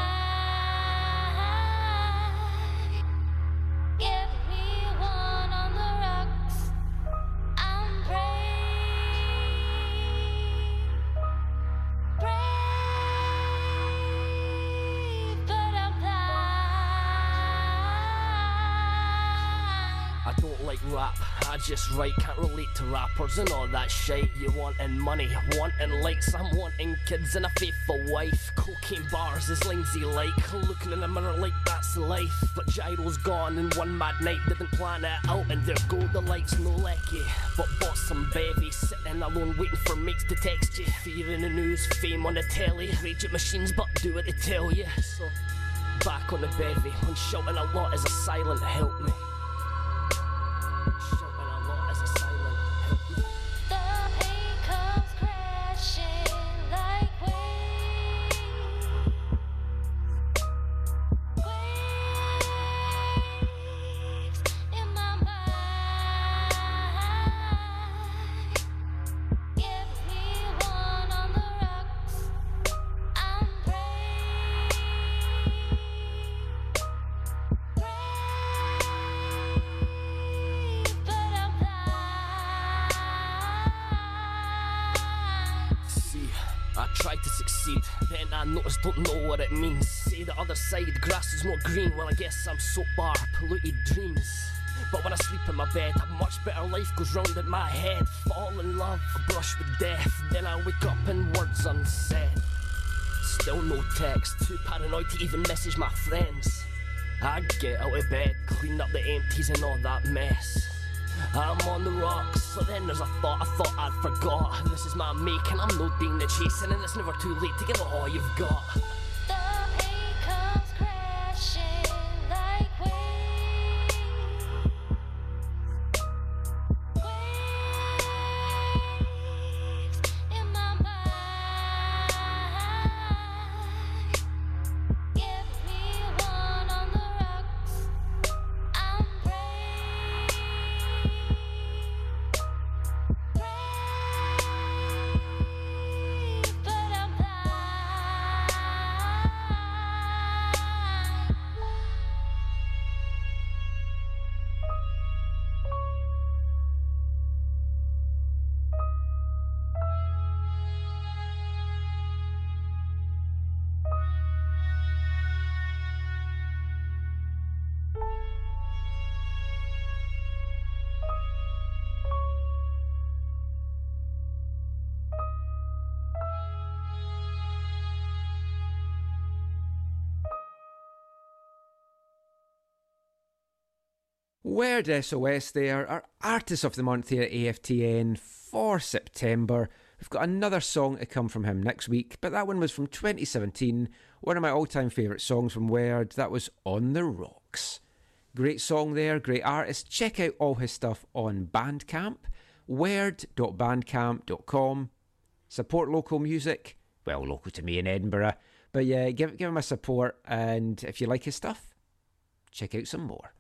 mind. Get me one on the rocks. I'm praying. like rap. I just write, can't relate to rappers and all that shit. You wanting money, wanting likes, I'm wanting kids and a faithful wife. Cocaine bars is Lindsay like, looking in the mirror like that's life. But Gyro's gone in one mad night, didn't plan it out and there go the lights, no lecky. But bought some bevy, sitting alone waiting for mates to text you. Fear in the news, fame on the telly, rage at machines but do what they tell you. So back on the bevy, when shouting a lot is a silent help me. Shouting a lot is a silent help me. The pain comes crashing like waves. Waves in my mind. Give me one on the rocks. I'm brave, but I'm blind. See, I tried to succeed, then I noticed don't know what it means. Say the other side, grass is more green, well I guess I'm soap bar, polluted dreams. But when I sleep in my bed, a much better life goes round in my head. Fall in love, brush with death, then I wake up in words unsaid. Still no text, too paranoid to even message my friends. I get out of bed, clean up the empties and all that mess. I'm on the rocks, so then there's a thought I thought I'd forgot. This is my making, I'm no Dana chasing, and it's never too late to give it all you've got. The pain comes crashing like waves. Waves in my mind. Give me one on the rocks. I'm brave, but I'm blind. Word SOS there, our Artist of the Month here at AFTN for September. We've got another song to come from him next week, but that one was from 2017, one of my all-time favourite songs from Word. That was On The Rocks. Great song there, great artist. Check out all his stuff on Bandcamp, word.bandcamp.com. Support local music, well, local to me in Edinburgh, but yeah, give him a support, and if you like his stuff, check out some more.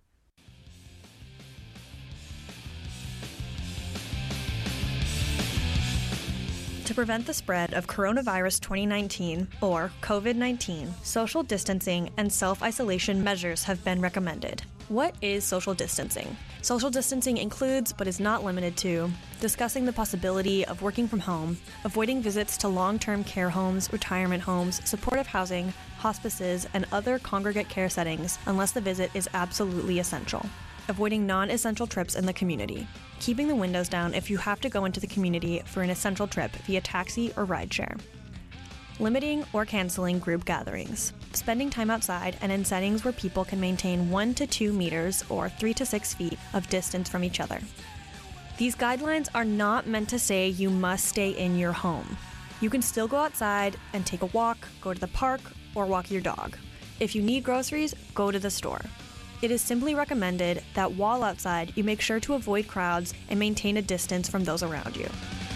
To prevent the spread of coronavirus 2019, or COVID-19, social distancing and self-isolation measures have been recommended. What is social distancing? Social distancing includes, but is not limited to, discussing the possibility of working from home, avoiding visits to long-term care homes, retirement homes, supportive housing, hospices, and other congregate care settings unless the visit is absolutely essential. Avoiding non-essential trips in the community. Keeping the windows down if you have to go into the community for an essential trip via taxi or rideshare. Limiting or canceling group gatherings. Spending time outside and in settings where people can maintain 1 to 2 meters or 3 to 6 feet of distance from each other. These guidelines are not meant to say you must stay in your home. You can still go outside and take a walk, go to the park, or walk your dog. If you need groceries, go to the store. It is simply recommended that while outside, you make sure to avoid crowds and maintain a distance from those around you.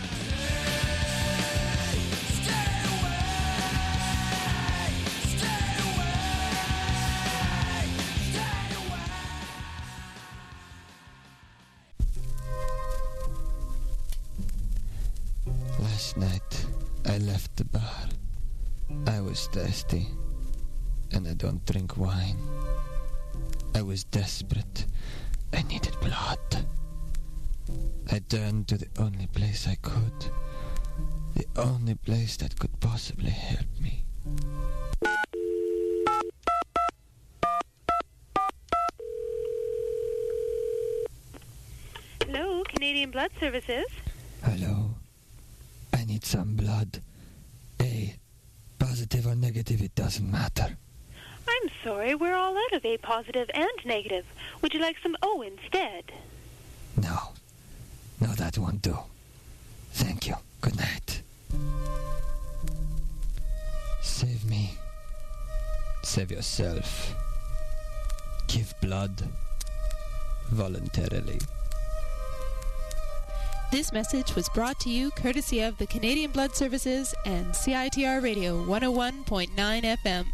Last night, I left the bar. I was thirsty, and I don't drink wine. I was desperate. I needed blood. I turned to the only place I could. The only place that could possibly help me. Canadian Blood Services. Hello. I need some blood. A. Positive or negative, it doesn't matter. I'm sorry, we're all out of A positive and negative. Would you like some O instead? No. No, that won't do. Thank you. Good night. Save me. Save yourself. Give blood. Voluntarily. This message was brought to you courtesy of the Canadian Blood Services and CITR Radio 101.9 FM.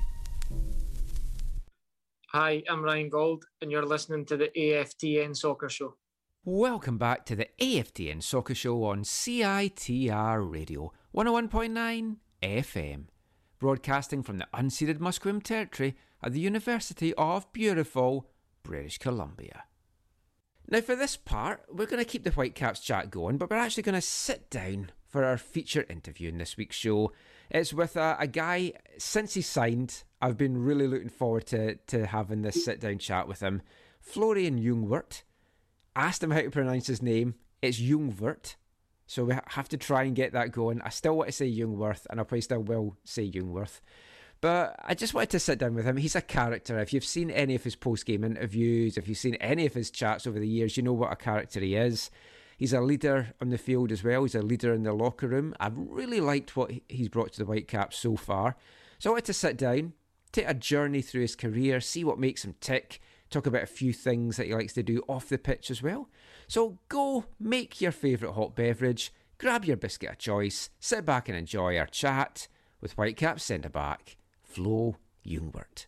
Hi, I'm Ryan Gold, and you're listening to the AFTN Soccer Show. Welcome back to the AFTN Soccer Show on CITR Radio 101.9 FM, broadcasting from the unceded Musqueam Territory at the University of beautiful British Columbia. Now for this part, we're going to keep the Whitecaps chat going, but we're actually going to sit down for our feature interview in this week's show. It's with a guy, since he signed, I've been really looking forward to having this sit-down chat with him. Florian Ljungwirth. Asked him how to pronounce his name. It's Ljungwirth. So we have to try and get that going. I still want to say Ljungwirth, and I probably still will say Ljungwirth. But I just wanted to sit down with him. He's a character. If you've seen any of his post-game interviews, if you've seen any of his chats over the years, you know what a character he is. He's a leader on the field as well. He's a leader in the locker room. I've really liked what he's brought to the Whitecaps so far. So I wanted to sit down, take a journey through his career, see what makes him tick, talk about a few things that he likes to do off the pitch as well. So go make your favourite hot beverage, grab your biscuit of choice, sit back and enjoy our chat with Whitecaps centre-back Flo Ljungwirth.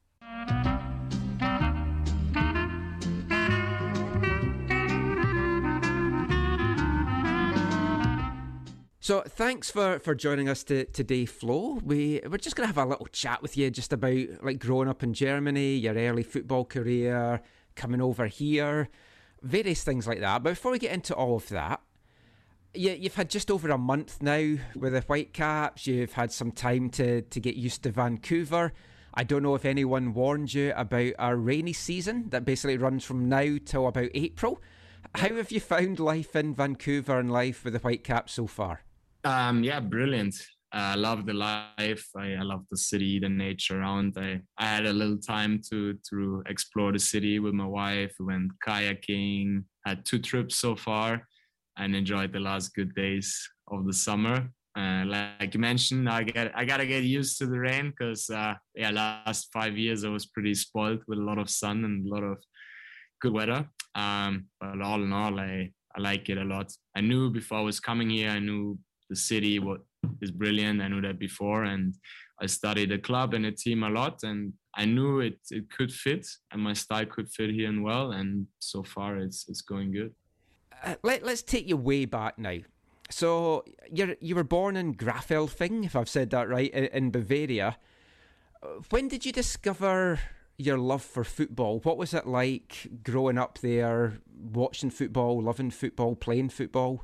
So thanks for joining us today, Flo. We're just going to have a little chat with you just about like growing up in Germany, your early football career, coming over here, various things like that. But before we get into all of that, you've had just over a month now with the Whitecaps. You've had some time to get used to Vancouver. I don't know if anyone warned you about our rainy season that basically runs from now till about April. How have you found life in Vancouver and life with the Whitecaps so far? Yeah, brilliant. I love the life. I love the city, the nature around. I had a little time to explore the city with my wife. We went kayaking, had 2 trips so far, and enjoyed the last good days of the summer. Like you mentioned, I gotta get used to the rain because last 5 years I was pretty spoiled with a lot of sun and a lot of good weather. But all in all, I like it a lot. I knew before I was coming here, I knew the city is brilliant. I knew that before, and I studied the club and the team a lot, and I knew it could fit, and my style could fit here and well. And so far, it's going good. Let's take you way back now. So you were born in Grafelfing, if I've said that right, in Bavaria. When did you discover your love for football? What was it like growing up there, watching football, loving football, playing football?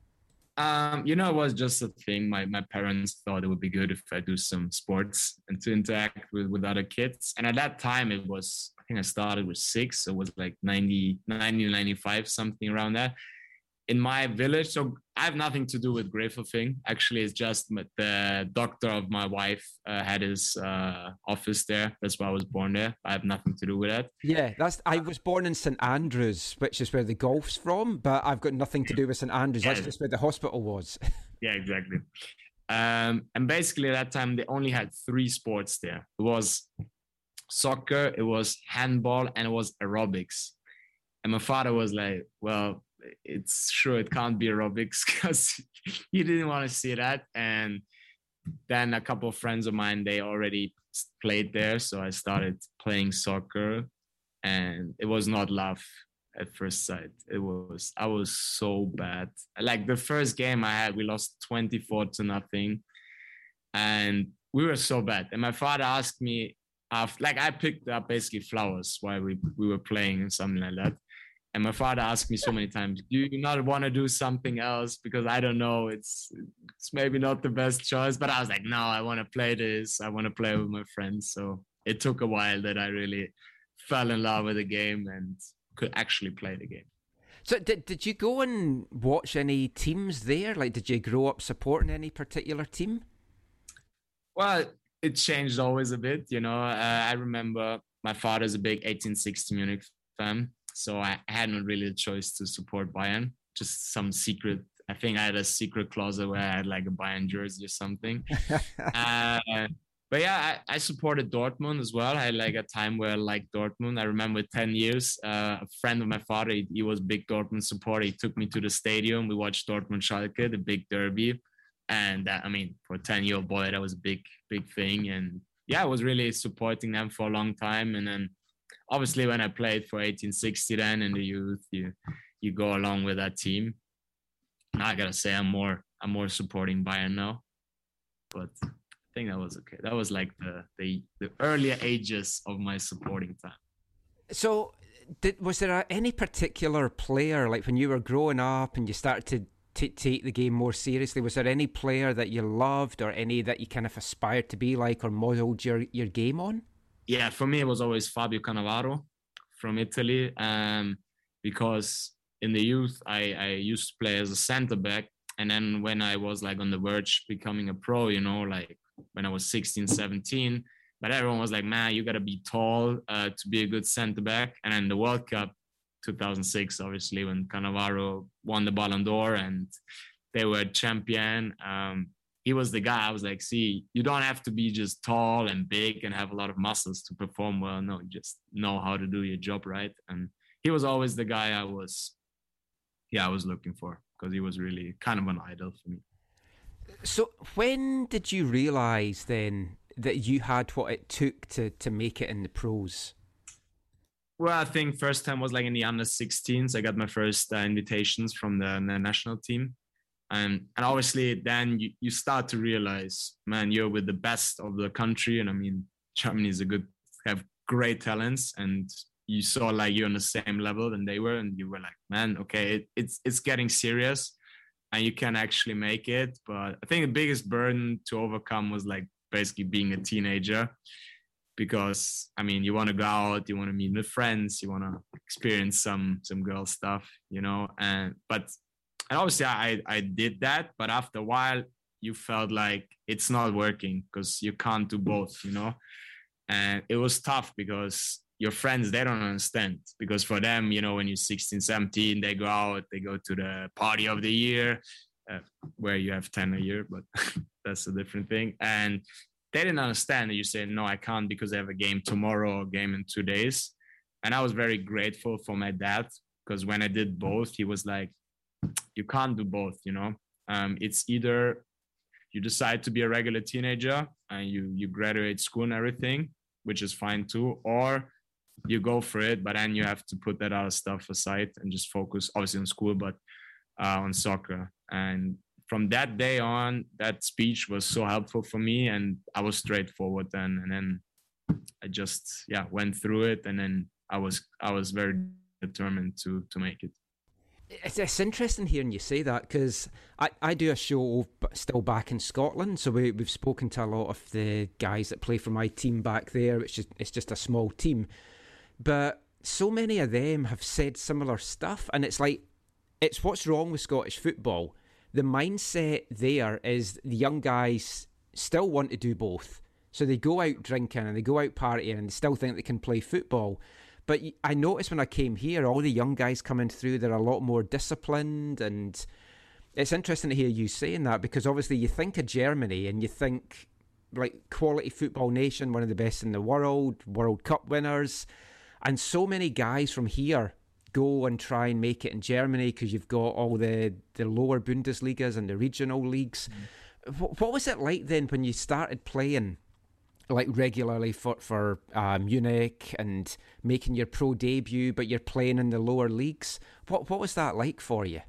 It was just a thing. My parents thought it would be good if I do some sports and to interact with other kids. And at that time, I think I started with 6. So it was like 90, 95, something around that. In my village, so I have nothing to do with Grafelfing. Actually, it's just the doctor of my wife had his office there. That's why I was born there. I have nothing to do with that. Yeah, I was born in St Andrews, which is where the golf's from, but I've got nothing to do with St Andrews. That's just where the hospital was. Yeah, exactly. And basically at that time, they only had 3 sports there. It was soccer, it was handball, and it was aerobics. And my father was like, well, it can't be aerobics because he didn't want to see that. And then a couple of friends of mine, they already played there. So I started playing soccer, and it was not love at first sight. I was so bad. Like the first game I had, we lost 24-0. And we were so bad. And my father asked me, I picked up basically flowers while we were playing and something like that. And my father asked me so many times, do you not want to do something else? Because I don't know, it's maybe not the best choice. But I was like, no, I want to play this. I want to play with my friends. So it took a while that I really fell in love with the game and could actually play the game. So did you go and watch any teams there? Like, did you grow up supporting any particular team? Well, it changed always a bit, you know. I remember my father's a big 1860 Munich fan, so I had not really a choice to support Bayern. Just some secret. I think I had a secret closet where I had like a Bayern jersey or something. But yeah, I supported Dortmund as well. I had like a time where I liked Dortmund. I remember 10 years, a friend of my father, he was a big Dortmund supporter. He took me to the stadium. We watched Dortmund Schalke, the big derby. And I mean, for a 10-year-old boy, that was a big, big thing. And yeah, I was really supporting them for a long time. And then obviously when I played for 1860 then in the youth, you go along with that team. Now I gotta say I'm more supporting Bayern now. But I think that was okay. That was like the earlier ages of my supporting time. So was there any particular player, like when you were growing up and you started to take the game more seriously, was there any player that you loved or any that you kind of aspired to be like or modeled your game on? Yeah, for me it was always Fabio Cannavaro from Italy, because in the youth I used to play as a center back, and then when I was like on the verge becoming a pro, you know, like when I was 16, 17, but everyone was like, man, you got to be tall to be a good center back. And then the World Cup 2006, obviously, when Cannavaro won the Ballon d'Or and they were champion, he was the guy. I was like, see, you don't have to be just tall and big and have a lot of muscles to perform well. No, you just know how to do your job right. And he was always the guy I was looking for, because he was really kind of an idol for me. So when did you realise then that you had what it took to make it in the pros? Well, I think first time was like in the under 16s. I got my first invitations from the national team. And obviously then you start to realize, man, you're with the best of the country. And I mean, Germany have great talents, and you saw like you're on the same level than they were. And you were like, man, okay, it's getting serious and you can actually make it. But I think the biggest burden to overcome was like basically being a teenager, because I mean, you want to go out, you want to meet new friends, you want to experience some girl stuff, you know. And obviously I did that, but after a while you felt like it's not working because you can't do both, you know. And it was tough because your friends, they don't understand, because for them, you know, when you're 16, 17, they go out, they go to the party of the year, where you have 10 a year, but that's a different thing. And they didn't understand that you say, no, I can't because I have a game tomorrow or a game in 2 days. And I was very grateful for my dad, because when I did both, he was like, you can't do both, you know. It's either you decide to be a regular teenager and you graduate school and everything, which is fine too, or you go for it, but then you have to put that other stuff aside and just focus obviously on school, but on soccer. And from that day on, that speech was so helpful for me, and I was straightforward then. And then I just went through it, and then I was very determined to make it. It's interesting hearing you say that, because I do a show still back in Scotland, so we've spoken to a lot of the guys that play for my team back there, which is it's just a small team, but so many of them have said similar stuff, and it's like, it's what's wrong with Scottish football. The mindset there is the young guys still want to do both, so they go out drinking and they go out partying and they still think they can play football. But I noticed when I came here, all the young guys coming through, they're a lot more disciplined. And it's interesting to hear you saying that, because obviously you think of Germany and you think like quality football nation, one of the best in the world, World Cup winners. And so many guys from here go and try and make it in Germany because you've got all the lower Bundesligas and the regional leagues. What was it like then when you started playing like regularly for Munich and making your pro debut, but you're playing in the lower leagues? What was that like for you?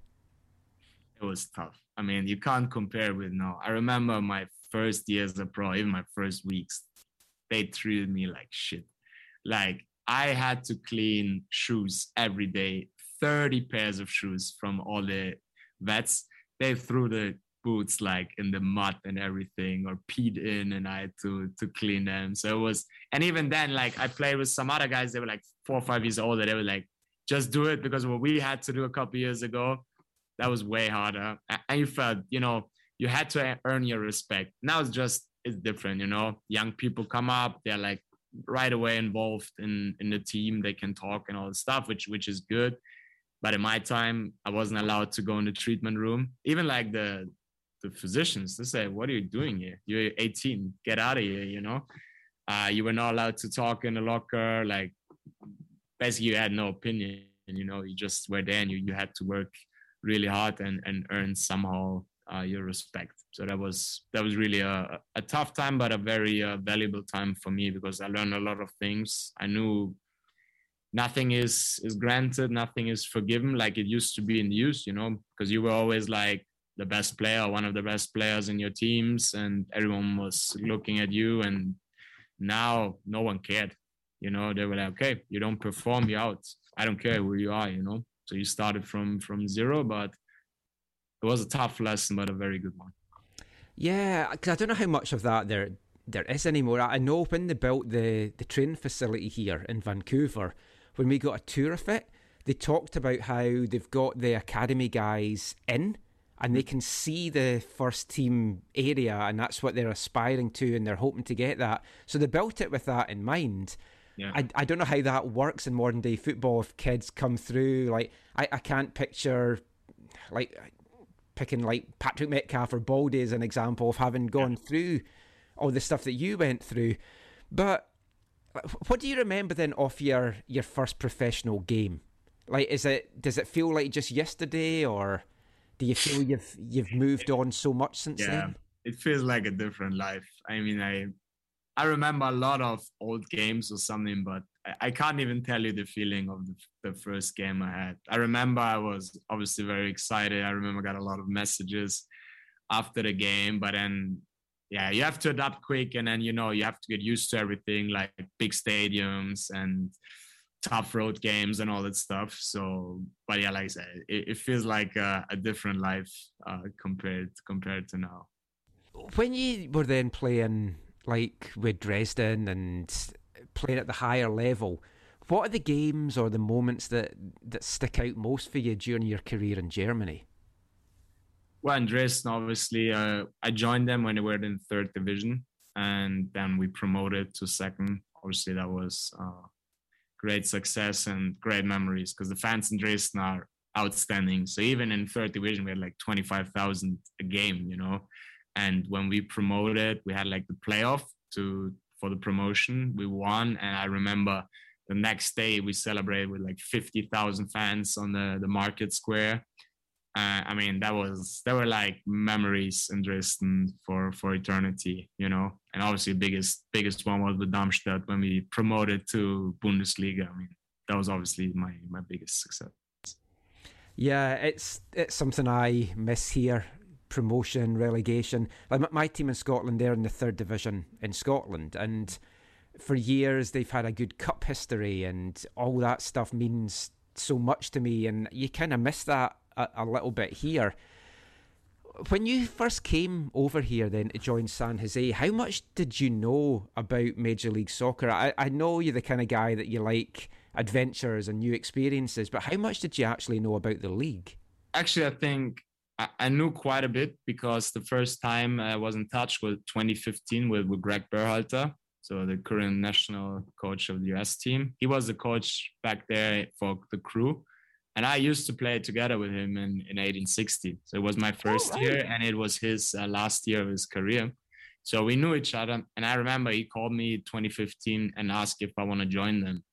It was tough. I mean, you can't compare with now. I remember my first year as a pro, even my first weeks, they treated me like shit. Like, I had to clean shoes every day, 30 pairs of shoes from all the vets. They threw the boots like in the mud and everything, or peed in, and I had to clean them. So it was, and even then, like I played with some other guys, they were like 4 or 5 years older. They were like, just do it, because what we had to do a couple years ago, that was way harder. And you felt, you had to earn your respect. Now it's different, young people come up, they're like right away involved in the team. They can talk and all the stuff, which is good. But in my time, I wasn't allowed to go in the treatment room. Even like the physicians, they say, what are you doing here? You're 18, get out of here, you were not allowed to talk in the locker. Like, basically you had no opinion, you just were there, and you had to work really hard and earn somehow your respect. So that was really a tough time, but a very valuable time for me, because I learned a lot of things. I knew nothing is granted, nothing is forgiven like it used to be in the youth, because you were always like the best player, one of the best players in your teams, and everyone was looking at you. And now no one cared, they were like, okay, you don't perform, you're out. I don't care who you are, So you started from zero, but it was a tough lesson, but a very good one. Yeah, because I don't know how much of that there is anymore. I know when they built the training facility here in Vancouver, when we got a tour of it, they talked about how they've got the academy guys in, and they can see the first team area, and that's what they're aspiring to, and they're hoping to get that. So they built it with that in mind. Yeah. I don't know how that works in modern day football if kids come through. Like, I can't picture, like, picking like Patrick Metcalf or Baldy as an example of having gone through all the stuff that you went through. But what do you remember then of your first professional game? Like, does it feel like just yesterday, or do you feel you've moved on so much since then? It feels like a different life. I mean, I remember a lot of old games or something, but I can't even tell you the feeling of the first game I had. I remember I was obviously very excited. I remember I got a lot of messages after the game, but then, you have to adapt quick, and then, you have to get used to everything, like big stadiums and tough road games and all that stuff. So, but like I said, it feels like a different life compared to now. When you were then playing like with Dresden and playing at the higher level, what are the games or the moments that stick out most for you during your career in Germany? Well, in Dresden, obviously, I joined them when they were in third division, and then we promoted to second. Obviously, that was great success and great memories, because the fans in Dresden are outstanding. So even in third division, we had like 25,000 a game, And when we promoted, we had like the playoff for the promotion. We won, and I remember the next day we celebrated with like 50,000 fans on the market square. I mean, there were like memories in Dresden for eternity, And obviously, biggest one was with Darmstadt when we promoted to Bundesliga. I mean, that was obviously my biggest success. Yeah, it's something I miss here. Promotion, relegation. Like my team in Scotland, they're in the third division in Scotland, and for years they've had a good cup history, and all that stuff means so much to me, and you kind of miss that a little bit here. When you first came over here then to join San Jose, how much did you know about Major League Soccer? I know you're the kind of guy that you like adventures and new experiences, but how much did you actually know about the league? Actually, I think I knew quite a bit, because the first time I was in touch was 2015 with Greg Berhalter, so the current national coach of the US team. He was the coach back there for the Crew, and I used to play together with him in 1860. So it was my first year, and it was his last year of his career. So we knew each other, and I remember he called me 2015 and asked if I want to join them.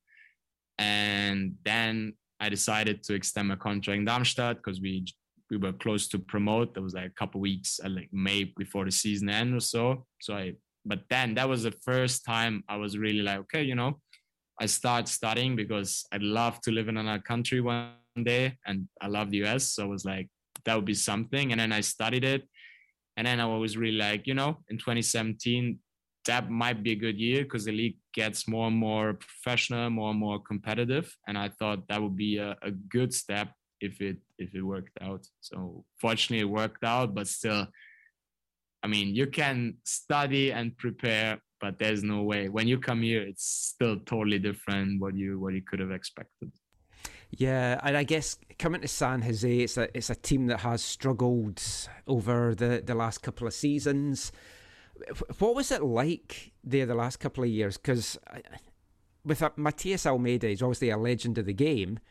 And then I decided to extend my contract in Darmstadt, because we were close to promote. There was like a couple of weeks, like May before the season end or so. But then that was the first time I was really like, okay, I start studying, because I'd love to live in another country one day, and I love the US. So I was like, that would be something. And then I studied it. And then I was really like, in 2017, that might be a good year, because the league gets more and more professional, more and more competitive. And I thought that would be a good step if it worked out. So fortunately it worked out, but still, I mean, you can study and prepare, but there's no way. When you come here, it's still totally different what you could have expected. Yeah, and I guess coming to San Jose, it's a team that has struggled over the last couple of seasons. What was it like there the last couple of years? Because with Matias Almeida, he's obviously a legend of the game.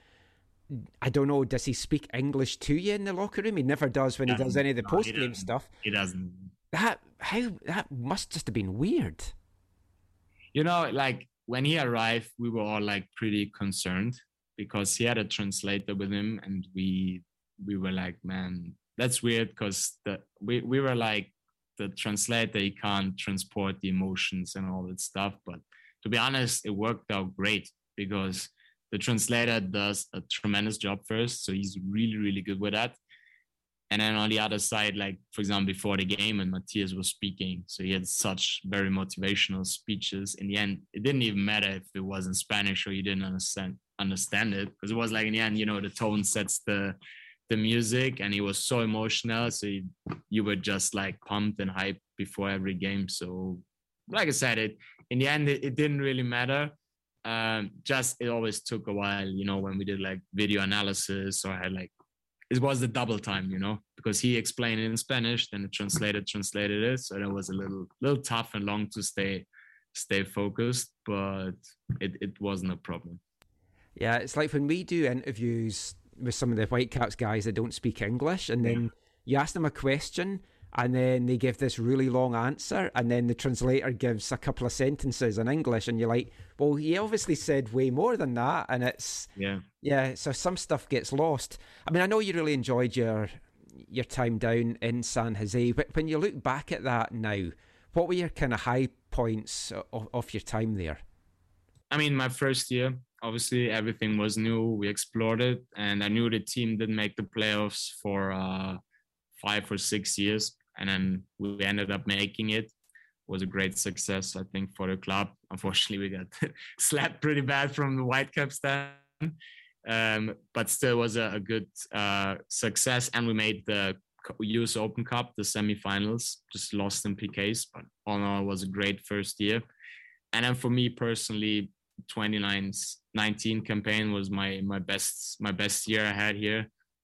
I don't know, does he speak English to you in the locker room? He never does when he does any of the post-game stuff. He doesn't. That must just have been weird. You know, like when he arrived, we were all like pretty concerned because he had a translator with him, and we were like, man, that's weird, because we were like, the translator, he can't transport the emotions and all that stuff. But to be honest, it worked out great because the translator does a tremendous job first. So he's really, really good with that. And then on the other side, like, for example, before the game, and Matias was speaking, so he had such very motivational speeches. In the end, it didn't even matter if it was in Spanish or you didn't understand it, because it was like, in the end, you know, the tone sets the music, and he was so emotional. So you were just like pumped and hyped before every game. So like I said, in the end, it didn't really matter. Just it always took a while, you know, when we did like video analysis, or had like, it was the double time, you know, because he explained it in Spanish, then the translator translated it. So it was a little tough and long to stay focused, but it wasn't a problem. Yeah, it's like when we do interviews with some of the Whitecaps guys that don't speak English, and then you ask them a question, and then they give this really long answer, and then the translator gives a couple of sentences in English, and you're like, well, he obviously said way more than that, and it's so some stuff gets lost. I mean, I know you really enjoyed your time down in San Jose, but when you look back at that now, what were your kind of high points of your time there? I mean, my first year, obviously everything was new. We explored it, and I knew the team didn't make the playoffs for 5 or 6 years, and then we ended up making it. It was a great success, I think, for the club. Unfortunately, we got slapped pretty bad from the Whitecaps then, but still was a good success, and we made the US Open Cup, the semifinals, just lost in PKs, but all in all, it was a great first year. And then for me personally, 2019 campaign was my best year I had here.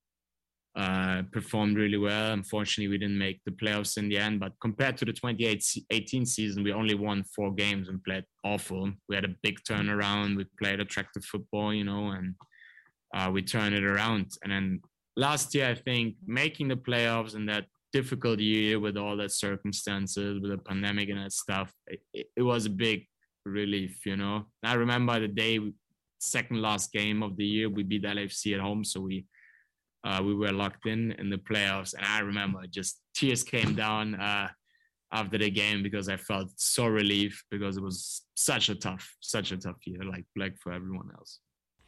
Performed really well. Unfortunately, we didn't make the playoffs in the end, but compared to the 2018 season, we only won 4 games and played awful. We had a big turnaround. We played attractive football, you know, and we turned it around. And then last year, I think making the playoffs in that difficult year with all the circumstances, with the pandemic and that stuff, it was a big relief, you know. I remember the day, second last game of the year, we beat LAFC at home, so we were locked in the playoffs, and I remember just tears came down after the game because I felt so relieved, because it was such a tough year, like for everyone else.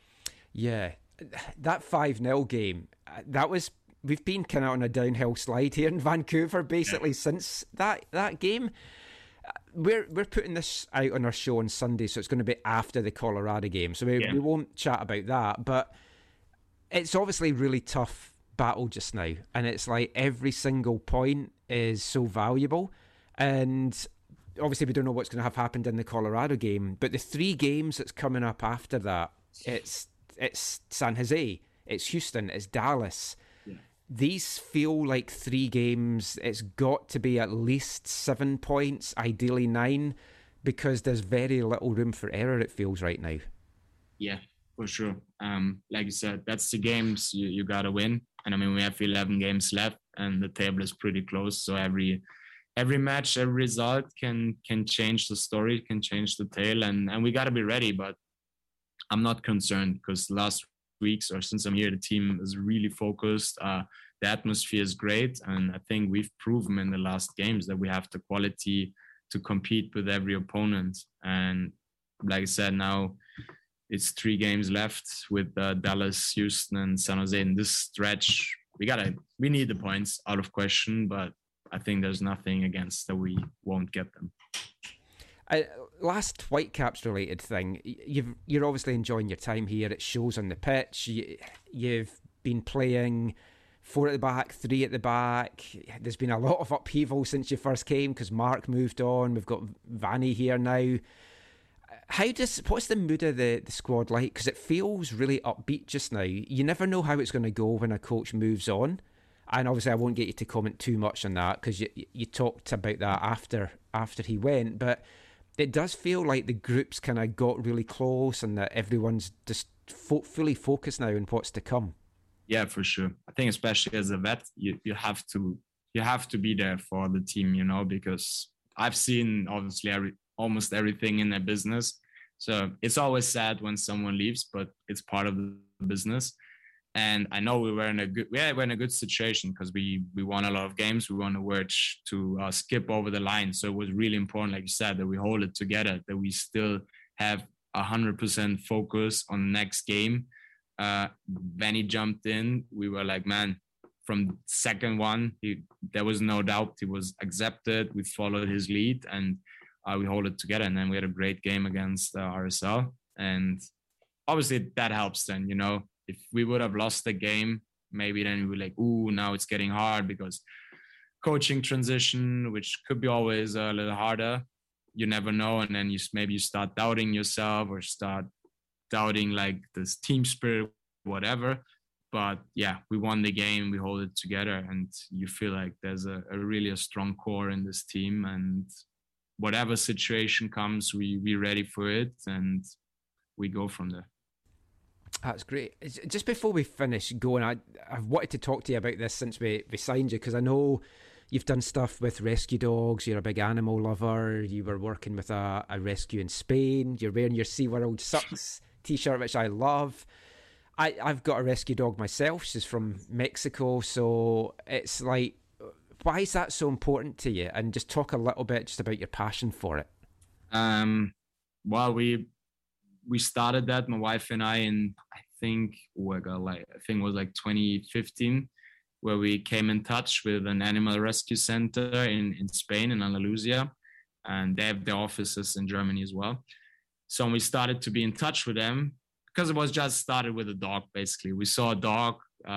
Yeah, that 5-0 game, we've been kind of on a downhill slide here in Vancouver basically since that game. We're putting this out on our show on Sunday, so it's going to be after the Colorado game, so we won't chat about that, but it's obviously a really tough battle just now, and it's like every single point is so valuable, and obviously we don't know what's going to have happened in the Colorado game, but the 3 games that's coming up after that, it's San Jose, it's Houston, it's Dallas. These feel like 3 games. It's got to be at least 7 points, ideally 9, because there's very little room for error, it feels right now. Yeah, for sure. Like you said, that's the games you got to win. And I mean, we have 11 games left, and the table is pretty close. So every match, every result can change the story, can change the tale, and we got to be ready. But I'm not concerned, because last weeks, or since I'm here, the team is really focused. The atmosphere is great, and I think we've proven in the last games that we have the quality to compete with every opponent. And like I said, now it's 3 games left with Dallas, Houston, and San Jose. In this stretch, we need the points, out of question, but I think there's nothing against that we won't get them. Last Whitecaps related thing, you're obviously enjoying your time here. It shows on the pitch. You've been playing 4 at the back, 3 at the back. There's been a lot of upheaval since you first came because Mark moved on. We've got Vanni here now. What's the mood of the squad like? Because it feels really upbeat just now. You never know how it's going to go when a coach moves on. And obviously I won't get you to comment too much on that because you talked about that after he went. But it does feel like the group's kind of got really close and that everyone's just fully focused now on what's to come. Yeah, for sure. I think especially as a vet, you have to be there for the team, you know, because I've seen obviously almost everything in their business. So it's always sad when someone leaves, but it's part of the business. And I know we were in a good situation because we won a lot of games. We won a wedge to skip over the line. So it was really important, like you said, that we hold it together, that we still have 100% focus on the next game. When he jumped in, we were like, man, from second one, there was no doubt he was accepted. We followed his lead and we hold it together. And then we had a great game against RSL. And obviously that helps then, you know. If we would have lost the game, maybe then we were like, ooh, now it's getting hard because coaching transition, which could be always a little harder. You never know. And then you start doubting yourself or start doubting like this team spirit, whatever. But yeah, we won the game, we hold it together, and you feel like there's a really strong core in this team. And whatever situation comes, we're ready for it and we go from there. That's great. Just before we finish going, I've wanted to talk to you about this since we signed you, because I know you've done stuff with rescue dogs, you're a big animal lover, you were working with a rescue in Spain, you're wearing your SeaWorld Sucks t-shirt, which I love. I've got a rescue dog myself, she's from Mexico, so it's like, why is that so important to you? And just talk a little bit just about your passion for it. Well, we started that, my wife and I, in I think it was like 2015, where we came in touch with an animal rescue center in Spain, in Andalusia, and they have their offices in Germany as well. So we started to be in touch with them because it was just started with a dog. Basically, we saw a dog,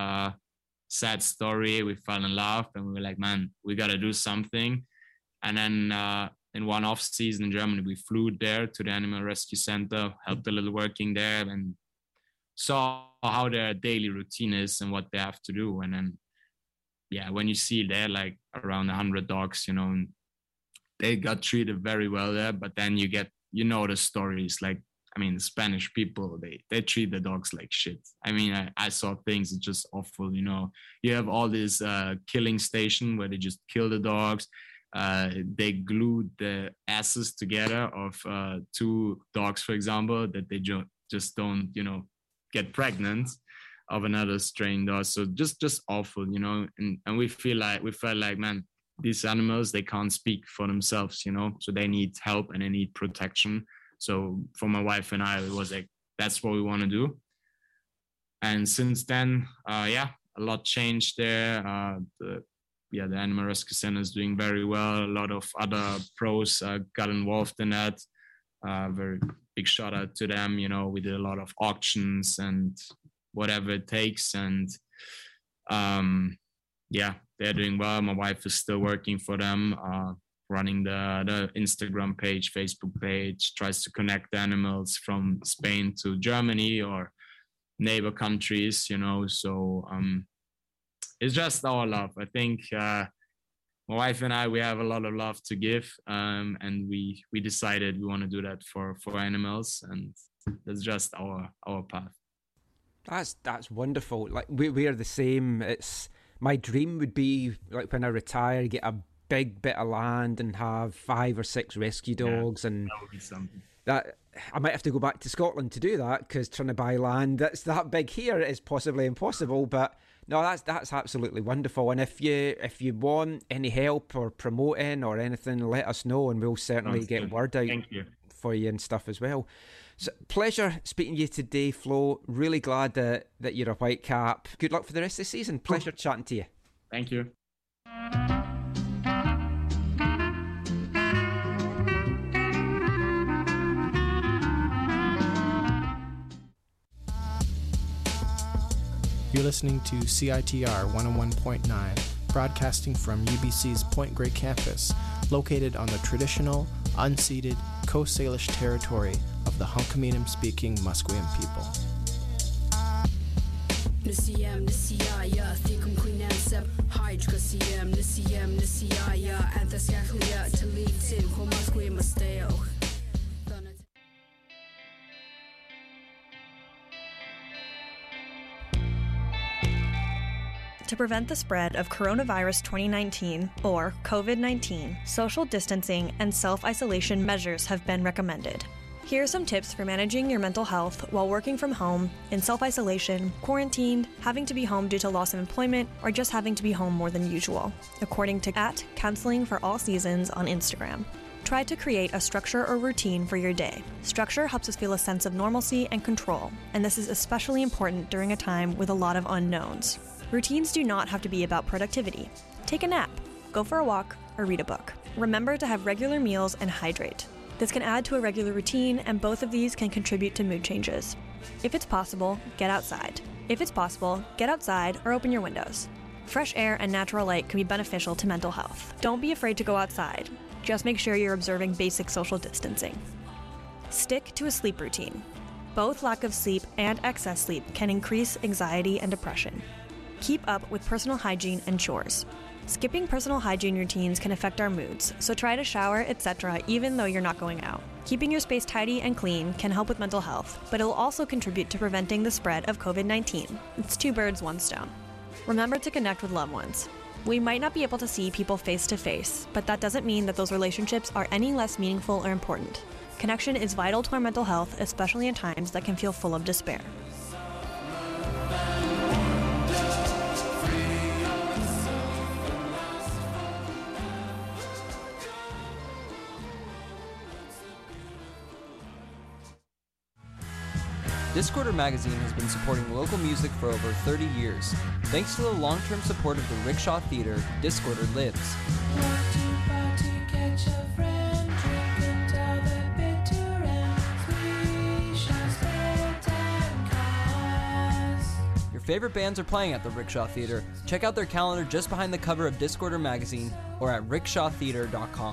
sad story, we fell in love, and we were like, man, we got to do something. And then in one off season in Germany, we flew there to the animal rescue center, helped a little working there, and saw how their daily routine is and what they have to do. And then, yeah, when you see there like around 100 dogs, you know, they got treated very well there. But then you get, you know, the stories. Like, I mean, the Spanish people, they treat the dogs like shit. I mean, I saw things, it's just awful, you know. You have all this killing station where they just kill the dogs. They glued the asses together of two dogs, for example, that they just don't, you know, get pregnant of another strain dog. So just awful, you know. And we felt like, man, these animals, they can't speak for themselves, you know, so they need help and they need protection. So for my wife and I, it was like, that's what we want to do. And since then, a lot changed there. The Animal Rescue Center is doing very well. A lot of other pros got involved in that. Very big shout out to them. You know, we did a lot of auctions and whatever it takes. And they're doing well. My wife is still working for them, running the Instagram page, Facebook page, tries to connect animals from Spain to Germany or neighbor countries, you know. So it's just our love. I think my wife and I, we have a lot of love to give, and we decided we want to do that for animals, and that's just our path. That's wonderful. Like we are the same. It's my dream would be like when I retire, get a big bit of land and have 5 or 6 rescue dogs, and that would be something. That I might have to go back to Scotland to do that, because trying to buy land that's that big here is possibly impossible. But no, that's absolutely wonderful. And if you want any help or promoting or anything, let us know, and we'll certainly get word out for you and stuff as well. So, pleasure speaking to you today, Flo. Really glad that you're a Whitecap. Good luck for the rest of the season. Pleasure chatting to you. Thank you. You're listening to CITR 101.9, broadcasting from UBC's Point Grey campus, located on the traditional, unceded Coast Salish territory of the Hunkaminam-speaking Musqueam people. Nisiyam nisiyaya thikum queenam sep hydrosiyam nisiyaya anthasyakhlia talitin homasque masteo. To prevent the spread of coronavirus 2019, or COVID-19, social distancing and self-isolation measures have been recommended. Here are some tips for managing your mental health while working from home, in self-isolation, quarantined, having to be home due to loss of employment, or just having to be home more than usual, according to @counselingforallseasons on Instagram. Try to create a structure or routine for your day. Structure helps us feel a sense of normalcy and control, and this is especially important during a time with a lot of unknowns. Routines do not have to be about productivity. Take a nap, go for a walk, or read a book. Remember to have regular meals and hydrate. This can add to a regular routine, and both of these can contribute to mood changes. If it's possible, get outside. Or open your windows. Fresh air and natural light can be beneficial to mental health. Don't be afraid to go outside. Just make sure you're observing basic social distancing. Stick to a sleep routine. Both lack of sleep and excess sleep can increase anxiety and depression. Keep up with personal hygiene and chores. Skipping personal hygiene routines can affect our moods, so try to shower, etc., even though you're not going out. Keeping your space tidy and clean can help with mental health, but it'll also contribute to preventing the spread of COVID-19. It's 2 birds, 1 stone. Remember to connect with loved ones. We might not be able to see people face to face, but that doesn't mean that those relationships are any less meaningful or important. Connection is vital to our mental health, especially in times that can feel full of despair. Discorder Magazine has been supporting local music for over 30 years. Thanks to the long-term support of the Rickshaw Theatre, Discorder lives. Your favorite bands are playing at the Rickshaw Theatre. Check out their calendar just behind the cover of Discorder Magazine or at rickshawtheatre.com.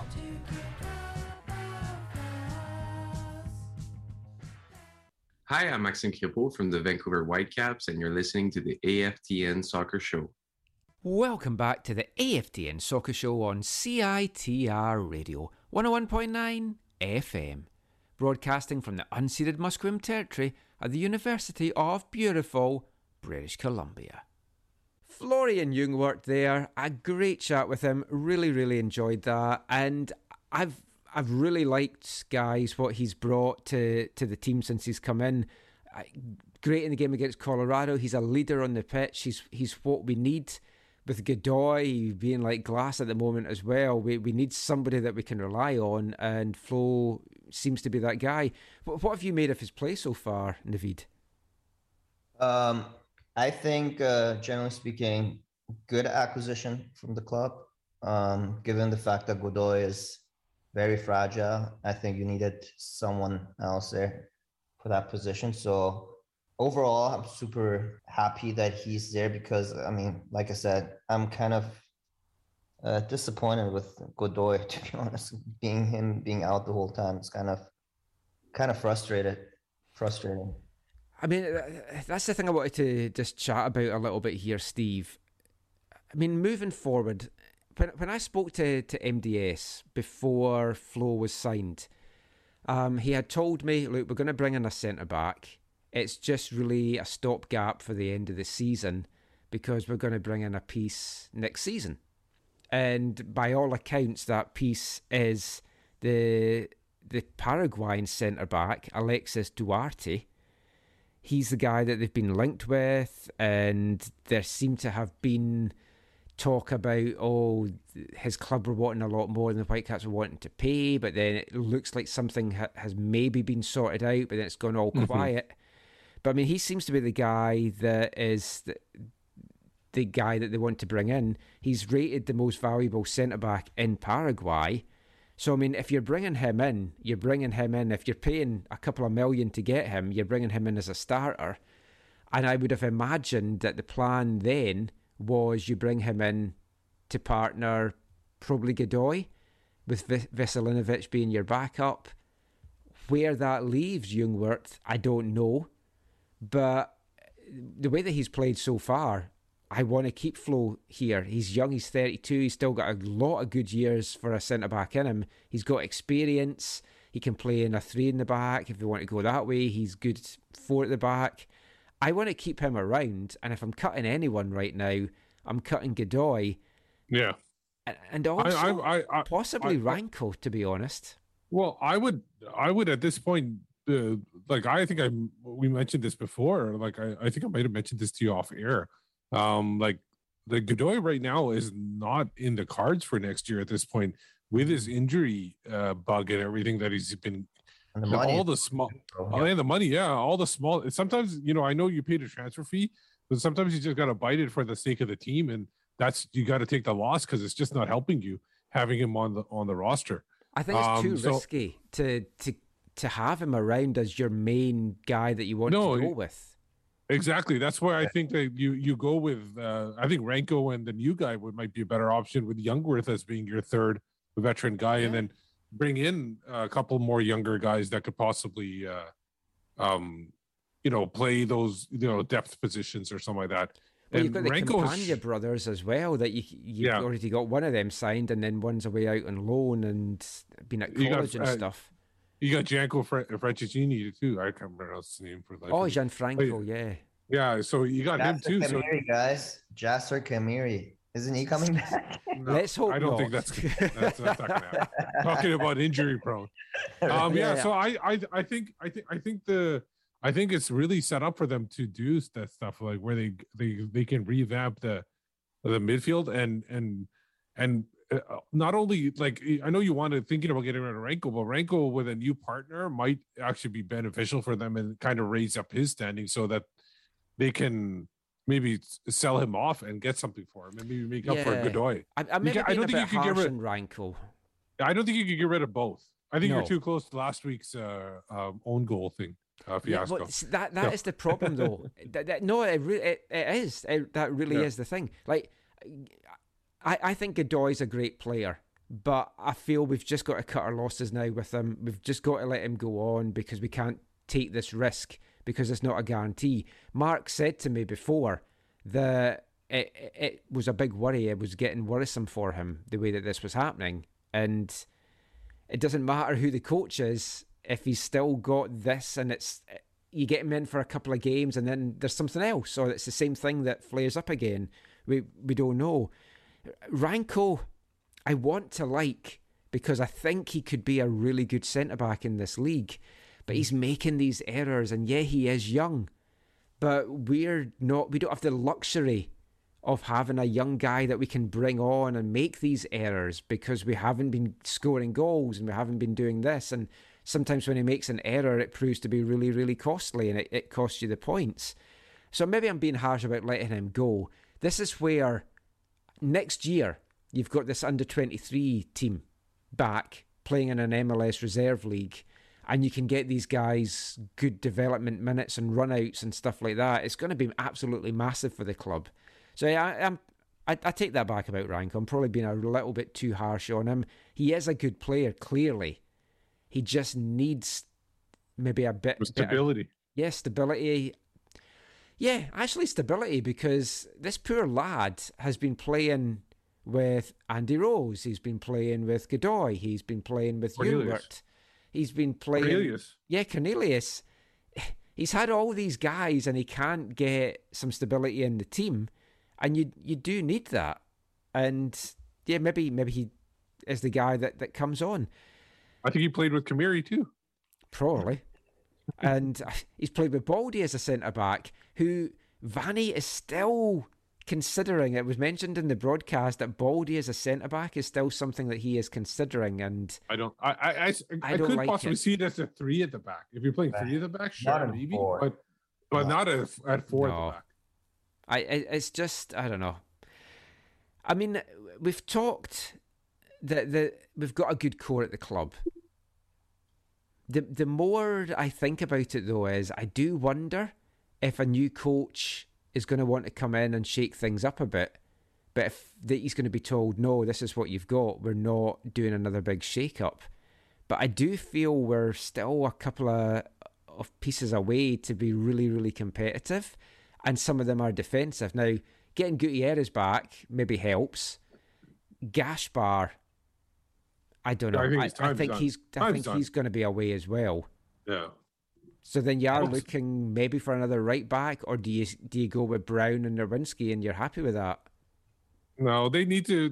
Hi, I'm Maxime Crépeau from the Vancouver Whitecaps, and you're listening to the AFTN Soccer Show. Welcome back to the AFTN Soccer Show on CITR Radio 101.9 FM, broadcasting from the unceded Musqueam territory at the University of beautiful British Columbia. Florian Ljungwirth there, a great chat with him, really enjoyed that, and I've really liked, guys, what he's brought to the team since he's come in. Great in the game against Colorado. He's a leader on the pitch. He's what we need with Godoy being like glass at the moment as well. We need somebody that we can rely on, and Flo seems to be that guy. What have you made of his play so far, Naveed? I think, generally speaking, good acquisition from the club. Given the fact that Godoy is very fragile, I think you needed someone else there for that position. So overall, I'm super happy that he's there because, I mean, like I said, I'm kind of disappointed with Godoy, to be honest. Being out the whole time, it's kind of frustrating. I mean, that's the thing I wanted to just chat about a little bit here, Steve. I mean, moving forward, when I spoke to MDS before Flo was signed, he had told me, look, we're going to bring in a centre-back. It's just really a stopgap for the end of the season because we're going to bring in a piece next season. And by all accounts, that piece is the Paraguayan centre-back, Alexis Duarte. He's the guy that they've been linked with, and there seemed to have been talk about, his club were wanting a lot more than the Whitecaps were wanting to pay, but then it looks like something has maybe been sorted out, but then it's gone all quiet. But I mean, he seems to be the guy that is the guy that they want to bring in. He's rated the most valuable centre-back in Paraguay. So, I mean, if you're bringing him in. If you're paying a couple of million to get him, you're bringing him in as a starter. And I would have imagined that the plan then was you bring him in to partner probably Godoy. with Veselinovic being your backup. Where that leaves Jungwirth, I don't know. But the way that he's played so far, I want to keep Flo here. He's young, he's 32, he's still got a lot of good years for a centre-back in him. He's got experience, he can play in a 3 in the back if you want to go that way. He's good 4 at the back. I want to keep him around, and if I'm cutting anyone right now, I'm cutting Godoy. Yeah. And also possibly Ranko, to be honest. Well, I would at this point, I think we mentioned this before. Like I think I might have mentioned this to you off air. Like the Godoy right now is not in the cards for next year at this point with his injury bug and everything that he's been. And the money, all the small, and the money, yeah, all the small. Sometimes I know you paid a transfer fee, but sometimes you just got to bite it for the sake of the team, and you got to take the loss because it's just not helping you having him on the roster. I think it's too risky to have him around as your main guy that you want to go with. Exactly. That's why I think that you go with I think Ranko and the new guy might be a better option with Jungwirth as being your third veteran guy, and then bring in a couple more younger guys that could possibly play those depth positions or something like that. Well, and you've got the Ranko's, Campagna brothers as well, that you've already got one of them signed, and then one's away out on loan and been at college and stuff. You got Gianco Franceschini too. I can't remember his name for life. Oh, Gianfranco, yeah. Yeah, so you got him too. Kamiri, guys. Jasser Kamiri. Isn't he coming back? No, let's hope I don't not. think that's not gonna happen. Talking about injury prone. So I think it's really set up for them to do that stuff, like where they can revamp the midfield and not only, like, I know you wanted thinking about getting rid of Ranko, but Ranko with a new partner might actually be beneficial for them and kind of raise up his standing so that they can maybe sell him off and get something for him and maybe make up for Godoy. I don't think you could get rid of Ranko. I don't think you could get rid of both. I think you're too close to last week's own goal thing. Fiasco. That is the problem, though. It is. That really is the thing. Like, I think Godoy's a great player, but I feel we've just got to cut our losses now with him. We've just got to let him go on because we can't take this risk because it's not a guarantee. Mark said to me before that it was a big worry. It was getting worrisome for him, the way that this was happening. And it doesn't matter who the coach is, if he's still got this and you get him in for a couple of games and then there's something else, or it's the same thing that flares up again. We don't know. Ranko, I want to like, because I think he could be a really good centre-back in this league, but he's making these errors, and he is young, but we don't have the luxury of having a young guy that we can bring on and make these errors because we haven't been scoring goals and we haven't been doing this, and sometimes when he makes an error it proves to be really, really costly and it costs you the points. So maybe I'm being harsh about letting him go. This is where next year you've got this under-23 team back playing in an MLS reserve league, and you can get these guys good development minutes and run-outs and stuff like that. It's going to be absolutely massive for the club. So I take that back about Ranko. I'm probably being a little bit too harsh on him. He is a good player, clearly. He just needs maybe a bit... Stability. Stability. Yeah, actually stability, because this poor lad has been playing with Andy Rose. He's been playing with Godoy. He's been playing with Jungwirth. He's been playing... Cornelius. Yeah, Cornelius. He's had all these guys and he can't get some stability in the team. And you do need that. And yeah, maybe he is the guy that comes on. I think he played with Kamiri too. Probably. And he's played with Baldy as a centre-back, who Vanni is still considering. It was mentioned in the broadcast that Baldy as a centre-back is still something that he is considering. And I could like possibly see it as a 3 at the back. If you're playing 3 at the back, sure, maybe. But not at 4 at the back. It's just, I don't know. I mean, we've talked that we've got a good core at the club. The more I think about it, though, is I do wonder if a new coach is going to want to come in and shake things up a bit, But if that he's going to be told, no, this is what you've got, we're not doing another big shake-up. But I do feel we're still a couple of pieces away to be really, really competitive, and some of them are defensive. Now, getting Gutierrez back maybe helps. Gaspar, I don't know. I think he's going to be away as well. Yeah. So then you are looking maybe for another right back, or do you go with Brown and Nowinski and you're happy with that? No, they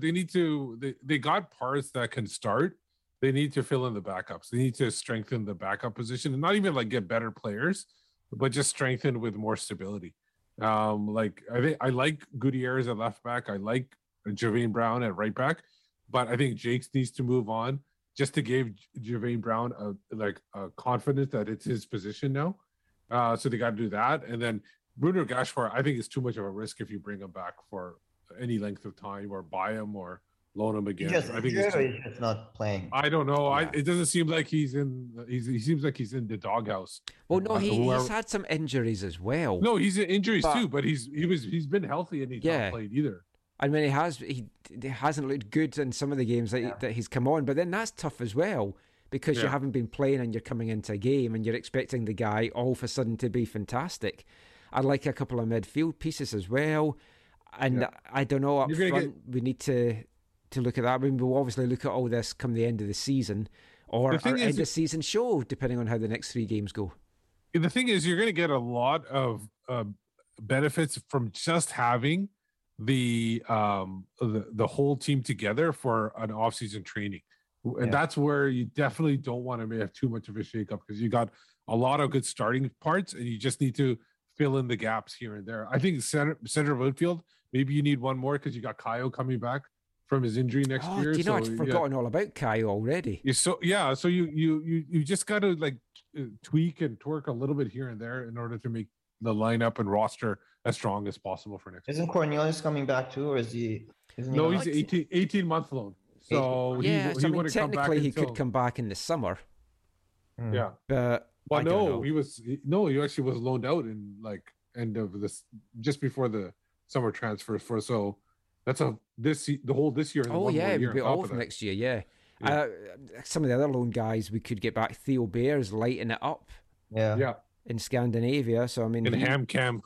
got parts that can start. They need to fill in the backups. They need to strengthen the backup position, and not even like get better players, but just strengthen with more stability. Like I like Gutierrez at left back. I like Jermaine Brown at right back, but I think Jakes needs to move on just to give Jermaine Brown a confidence that it's his position now. So they got to do that, and then Bruno Gaspar, I think it's too much of a risk if you bring him back for any length of time or buy him or loan him again. I think he's just not playing. I don't know. Yeah. It doesn't seem like he seems like he's in the doghouse. Well, no, he's had some injuries as well. No, he's in injuries too, but he's been healthy and he's not played either. I mean, he hasn't looked good in some of the games that he's come on, but then that's tough as well because you haven't been playing and you're coming into a game and you're expecting the guy all of a sudden to be fantastic. I'd like a couple of midfield pieces as well, and I don't know up front. We need to look at that. I mean, we'll obviously look at all this come the end of the season or end of season show, depending on how the next 3 games go. The thing is, you're going to get a lot of benefits from just having the whole team together for an off-season training, and that's where you definitely don't want to have too much of a shakeup because you got a lot of good starting parts, and you just need to fill in the gaps here and there. I think center of midfield, maybe you need one more because you got Kaio coming back from his injury next year. Do you know, I'd forgotten all about Kaio already. So you just got to like tweak and twerk a little bit here and there in order to make the lineup and roster as strong as possible for next year. Isn't Cornelius coming back too, or is he? No, he's 18-month loan. So technically he could come back in the summer. Yeah, but he actually was loaned out in like end of this, just before the summer transfer for. So that's the whole this year. Oh yeah, it would be all for next year. Yeah. Some of the other loan guys we could get back. Theo Bears lighting it up. Yeah. In Scandinavia, so I mean, Hamcam,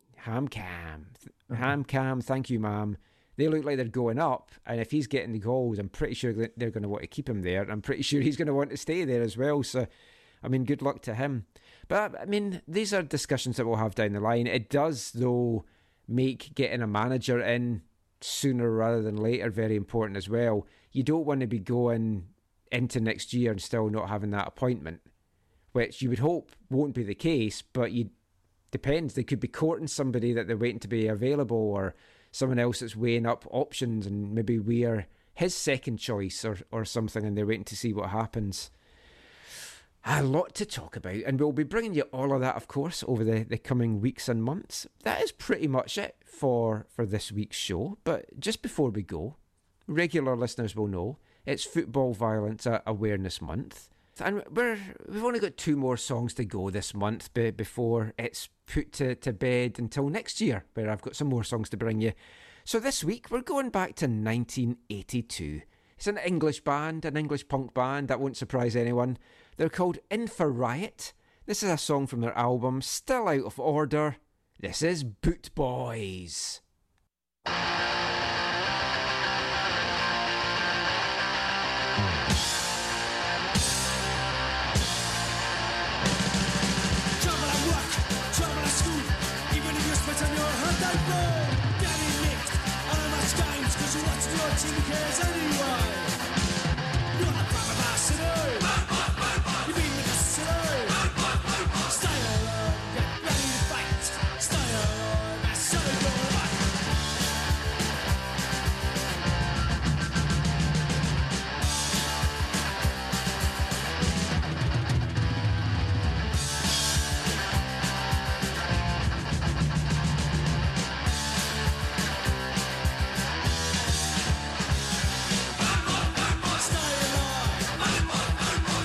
thank you, ma'am. They look like they're going up, and if he's getting the goals, I'm pretty sure they're going to want to keep him there. I'm pretty sure he's going to want to stay there as well. So, I mean, good luck to him. But I mean, these are discussions that we'll have down the line. It does, though, make getting a manager in sooner rather than later very important as well. You don't want to be going into next year and still not having that appointment, which you would hope won't be the case, but depends. They could be courting somebody that they're waiting to be available, or someone else that's weighing up options, and maybe we're his second choice or something, and they're waiting to see what happens. A lot to talk about, and we'll be bringing you all of that, of course, over the coming weeks and months. That is pretty much it for this week's show. But just before we go, regular listeners will know it's Football Violence Awareness Month. And we've only got 2 more songs to go this month before it's put to bed until next year, where I've got some more songs to bring you. So this week, we're going back to 1982. It's an English band, an English punk band, that won't surprise anyone. They're called In For Riot. This is a song from their album, Still Out of Order. This is Boot Boys. Cares anyway. You're not from ambassador. You mean the necessary. Stay alone, get ready to fight. Stay alone, that's so good. Stay alive.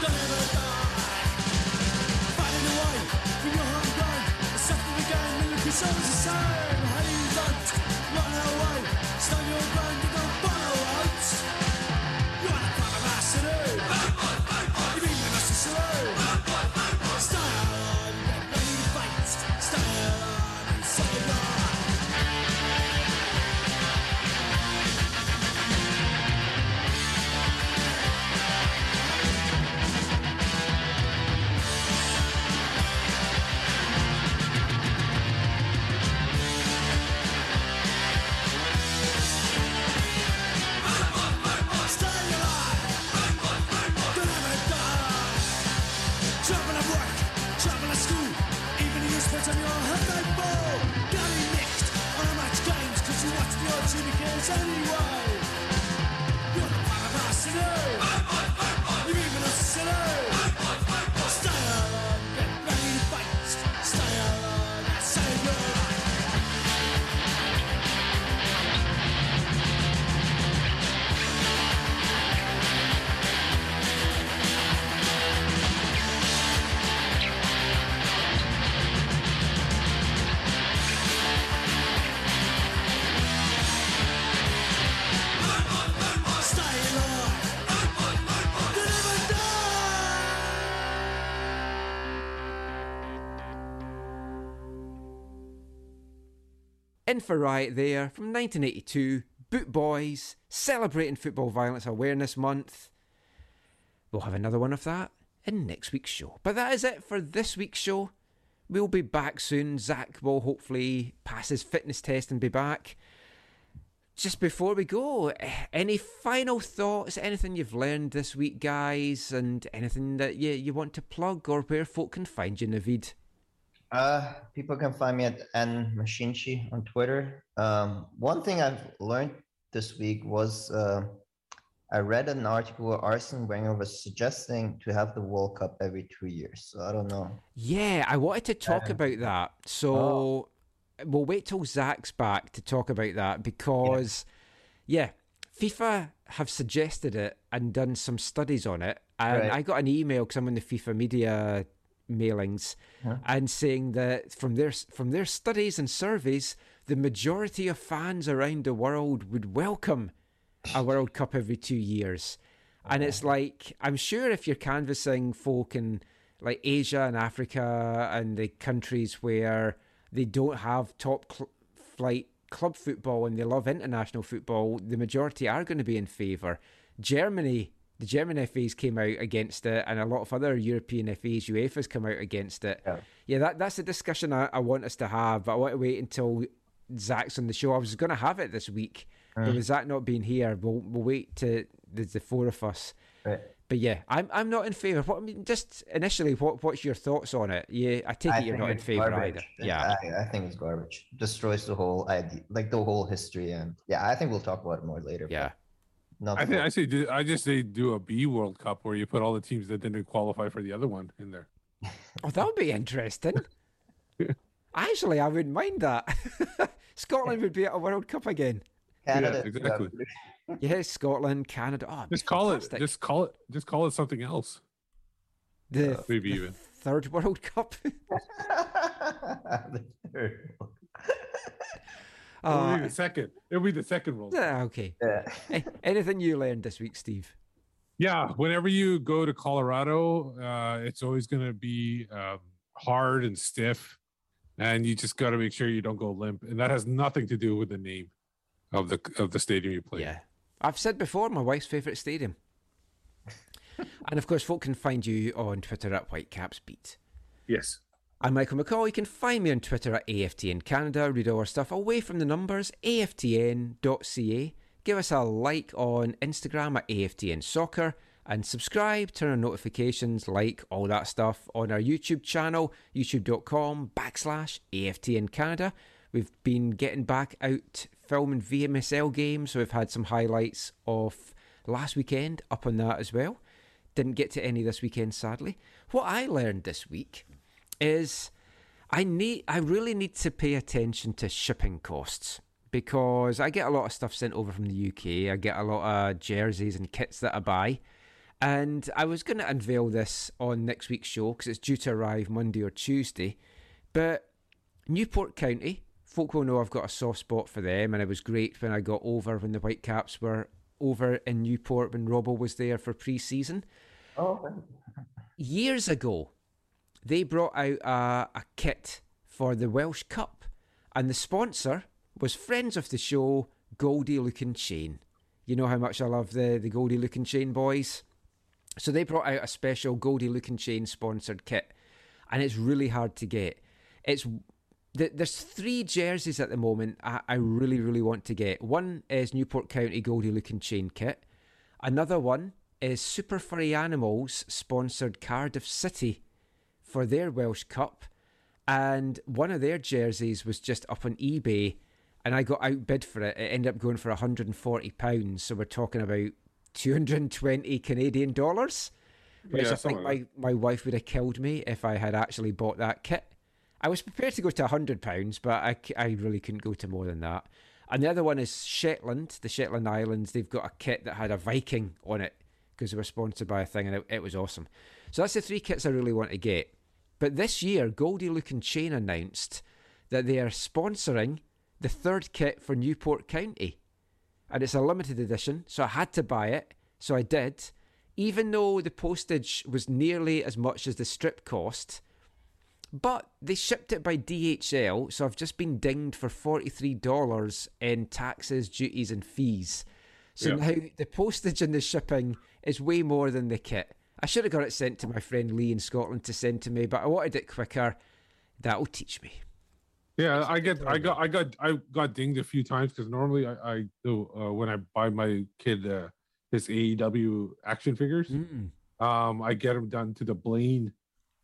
Put on your Hyundai ball. Gary mixed on a match games, cause you watch the old tunicans anyway. You're the fan of Arsenal. You're even a sinner. Stay along, get ready to fight. Stay along, I say goodbye. In for Riot there from 1982, Boot Boys, celebrating Football Violence Awareness Month. We'll have another one of that in next week's show. But that is it for this week's show. We'll be back soon. Zach will hopefully pass his fitness test and be back. Just before we go, any final thoughts, anything you've learned this week, guys, and anything that you want to plug or where folk can find you, Naveed? People can find me at @NMachinchi on Twitter. One thing I've learned this week was I read an article where Arsene Wenger was suggesting to have the World Cup every 2 years. So I don't know. Yeah, I wanted to talk about that. So we'll wait till Zach's back to talk about that because, FIFA have suggested it and done some studies on it. And I got an email because I'm in the FIFA media mailings and saying that from their studies and surveys, the majority of fans around the world would welcome a World Cup every 2 years. And it's like, I'm sure if you're canvassing folk in like Asia and Africa and the countries where they don't have top flight club football and they love international football, the majority are going to be in favour. Germany, the German FAs came out against it, and a lot of other European FAs, UEFA's come out against it. That's a discussion I want us to have, but I want to wait until Zach's on the show. I was going to have it this week, but with Zach not being here, we'll wait to the four of us. But yeah, I'm not in favour. Just initially, what's your thoughts on it? Yeah, I take it you're not in favour either. Yeah, I think it's garbage. Destroys the whole idea, like the whole history, and I think we'll talk about it more later. Yeah. I just say do a B World Cup where you put all the teams that didn't qualify for the other one in there. Oh, that would be interesting. Actually, I wouldn't mind that. Scotland would be at a World Cup again. Canada, yeah, exactly. Yes, Scotland, Canada. Oh, just call it something else. Maybe even third World Cup. The third World Cup. It'll be the second. It'll be the second World Cup. Okay. Anything you learned this week, Steve? Yeah, whenever you go to Colorado, it's always going to be hard and stiff, and you just got to make sure you don't go limp. And that has nothing to do with the name of the stadium you play. Yeah, I've said before, my wife's favourite stadium. And of course, folk can find you on Twitter at WhitecapsBeat. Yes. I'm Michael McCall. You can find me on Twitter at AFTN Canada. Read all our stuff away from the numbers, aftn.ca. Give us a like on Instagram at AFTN Soccer and subscribe, turn on notifications, like all that stuff on our YouTube channel, youtube.com/AFTN Canada. We've been getting back out filming VMSL games, so we've had some highlights of last weekend up on that as well. Didn't get to any this weekend, sadly. What I learned this week is I really need to pay attention to shipping costs, because I get a lot of stuff sent over from the UK. I get a lot of jerseys and kits that I buy, and I was going to unveil this on next week's show because it's due to arrive Monday or Tuesday. But Newport County, folk will know I've got a soft spot for them, and it was great when I got over when the Whitecaps were over in Newport when Robbo was there for pre-season. Years ago, they brought out a kit for the Welsh Cup, and the sponsor was friends of the show, Goldie Lucan Chain. You know how much I love the Goldie Lucan Chain boys. So they brought out a special Goldie Lucan Chain sponsored kit, and it's really hard to get. There's 3 jerseys at the moment I really, really want to get. One is Newport County Goldie Lucan Chain kit. Another one is Super Furry Animals sponsored Cardiff City for their Welsh Cup. and one of their jerseys was just up on eBay, and I got outbid for it. It ended up going for £140, so we're talking about 220 Canadian dollars, which I think my wife would have killed me if I had actually bought that kit. I was prepared to go to £100, but I really couldn't go to more than that. And the other one is Shetland, the Shetland Islands. They've got a kit that had a Viking on it because they were sponsored by a thing, and it was awesome. So that's the 3 kits I really want to get. But this year, Goldie Luke and Chain announced that they are sponsoring the 3rd kit for Newport County. And it's a limited edition, so I had to buy it. So I did. Even though the postage was nearly as much as the strip cost. But they shipped it by DHL, so I've just been dinged for $43 in taxes, duties and fees. So now the postage and the shipping is way more than the kit. I should have got it sent to my friend Lee in Scotland to send to me, but I wanted it quicker. That'll teach me. Yeah, I got dinged a few times because normally I do when I buy my kid his AEW action figures, I get them done to the Blaine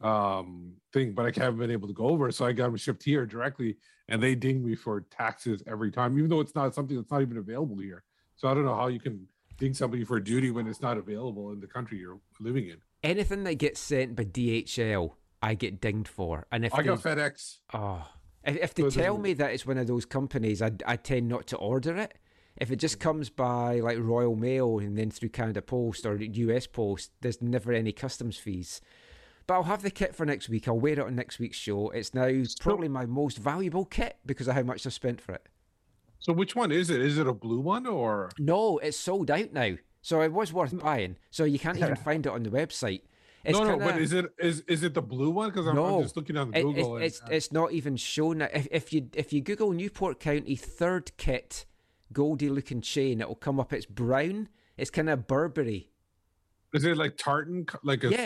thing, but I haven't been able to go over, so I got them shipped here directly, and they ding me for taxes every time, even though it's not something that's not even available here. So I don't know how you can ding somebody for duty when it's not available in the country you're living in. Anything that gets sent by DHL, I get dinged for. And if I got FedEx. Oh, if they tell me that it's one of those companies, I tend not to order it. If it just comes by like Royal Mail and then through Canada Post or US Post, there's never any customs fees. But I'll have the kit for next week. I'll wear it on next week's show. It's now probably my most valuable kit because of how much I've spent for it. So which one is it? Is it a blue one or? No, it's sold out now. So it was worth buying. So you can't even find it on the website. It's but is it the blue one? Because I'm just looking on Google. It's not even shown. If you Google Newport County 3rd kit Goldie Luke and Chain, it'll come up. It's brown. It's kind of Burberry. Is it like tartan? Like a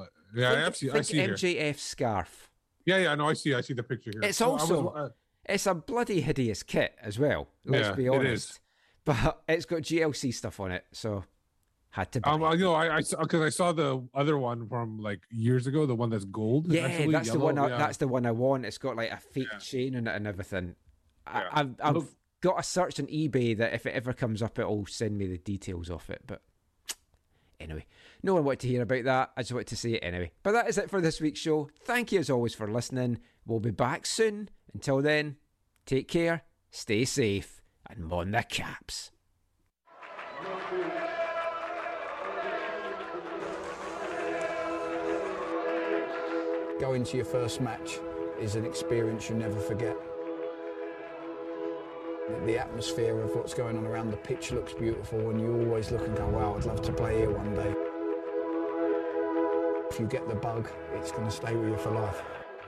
I see MJF here. Scarf. Yeah, no, I see the picture here. It's also it's a bloody hideous kit as well. Let's be honest. It is. But it's got GLC stuff on it, so had to buy. Because I saw the other one from like years ago, the one that's gold. Yeah, that's yellow. The one. That's the one I want. It's got like a fake chain in it and everything. Yeah. I've got a search on eBay that if it ever comes up, it'll send me the details of it. But anyway, no one wanted to hear about that. I just wanted to say it anyway. But that is it for this week's show. Thank you as always for listening. We'll be back soon. Until then, take care, stay safe, and mon the caps. Going to your first match is an experience you never forget. The atmosphere of what's going on around the pitch looks beautiful, and you always look and go, wow, I'd love to play here one day. If you get the bug, it's going to stay with you for life.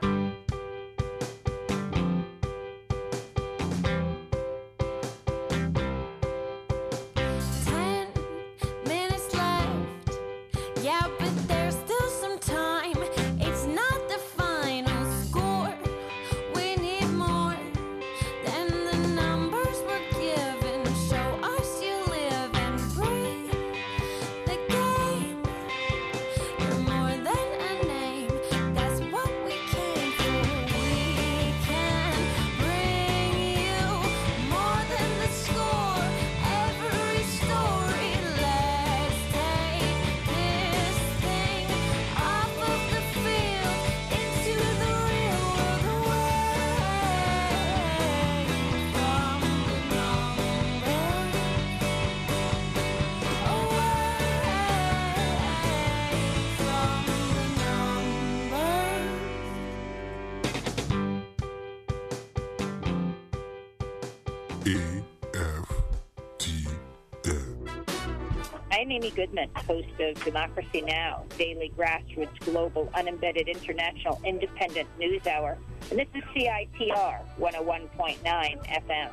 I'm Amy Goodman, host of Democracy Now!, daily grassroots, global, unembedded, international, independent news hour. And this is CITR 101.9 FM.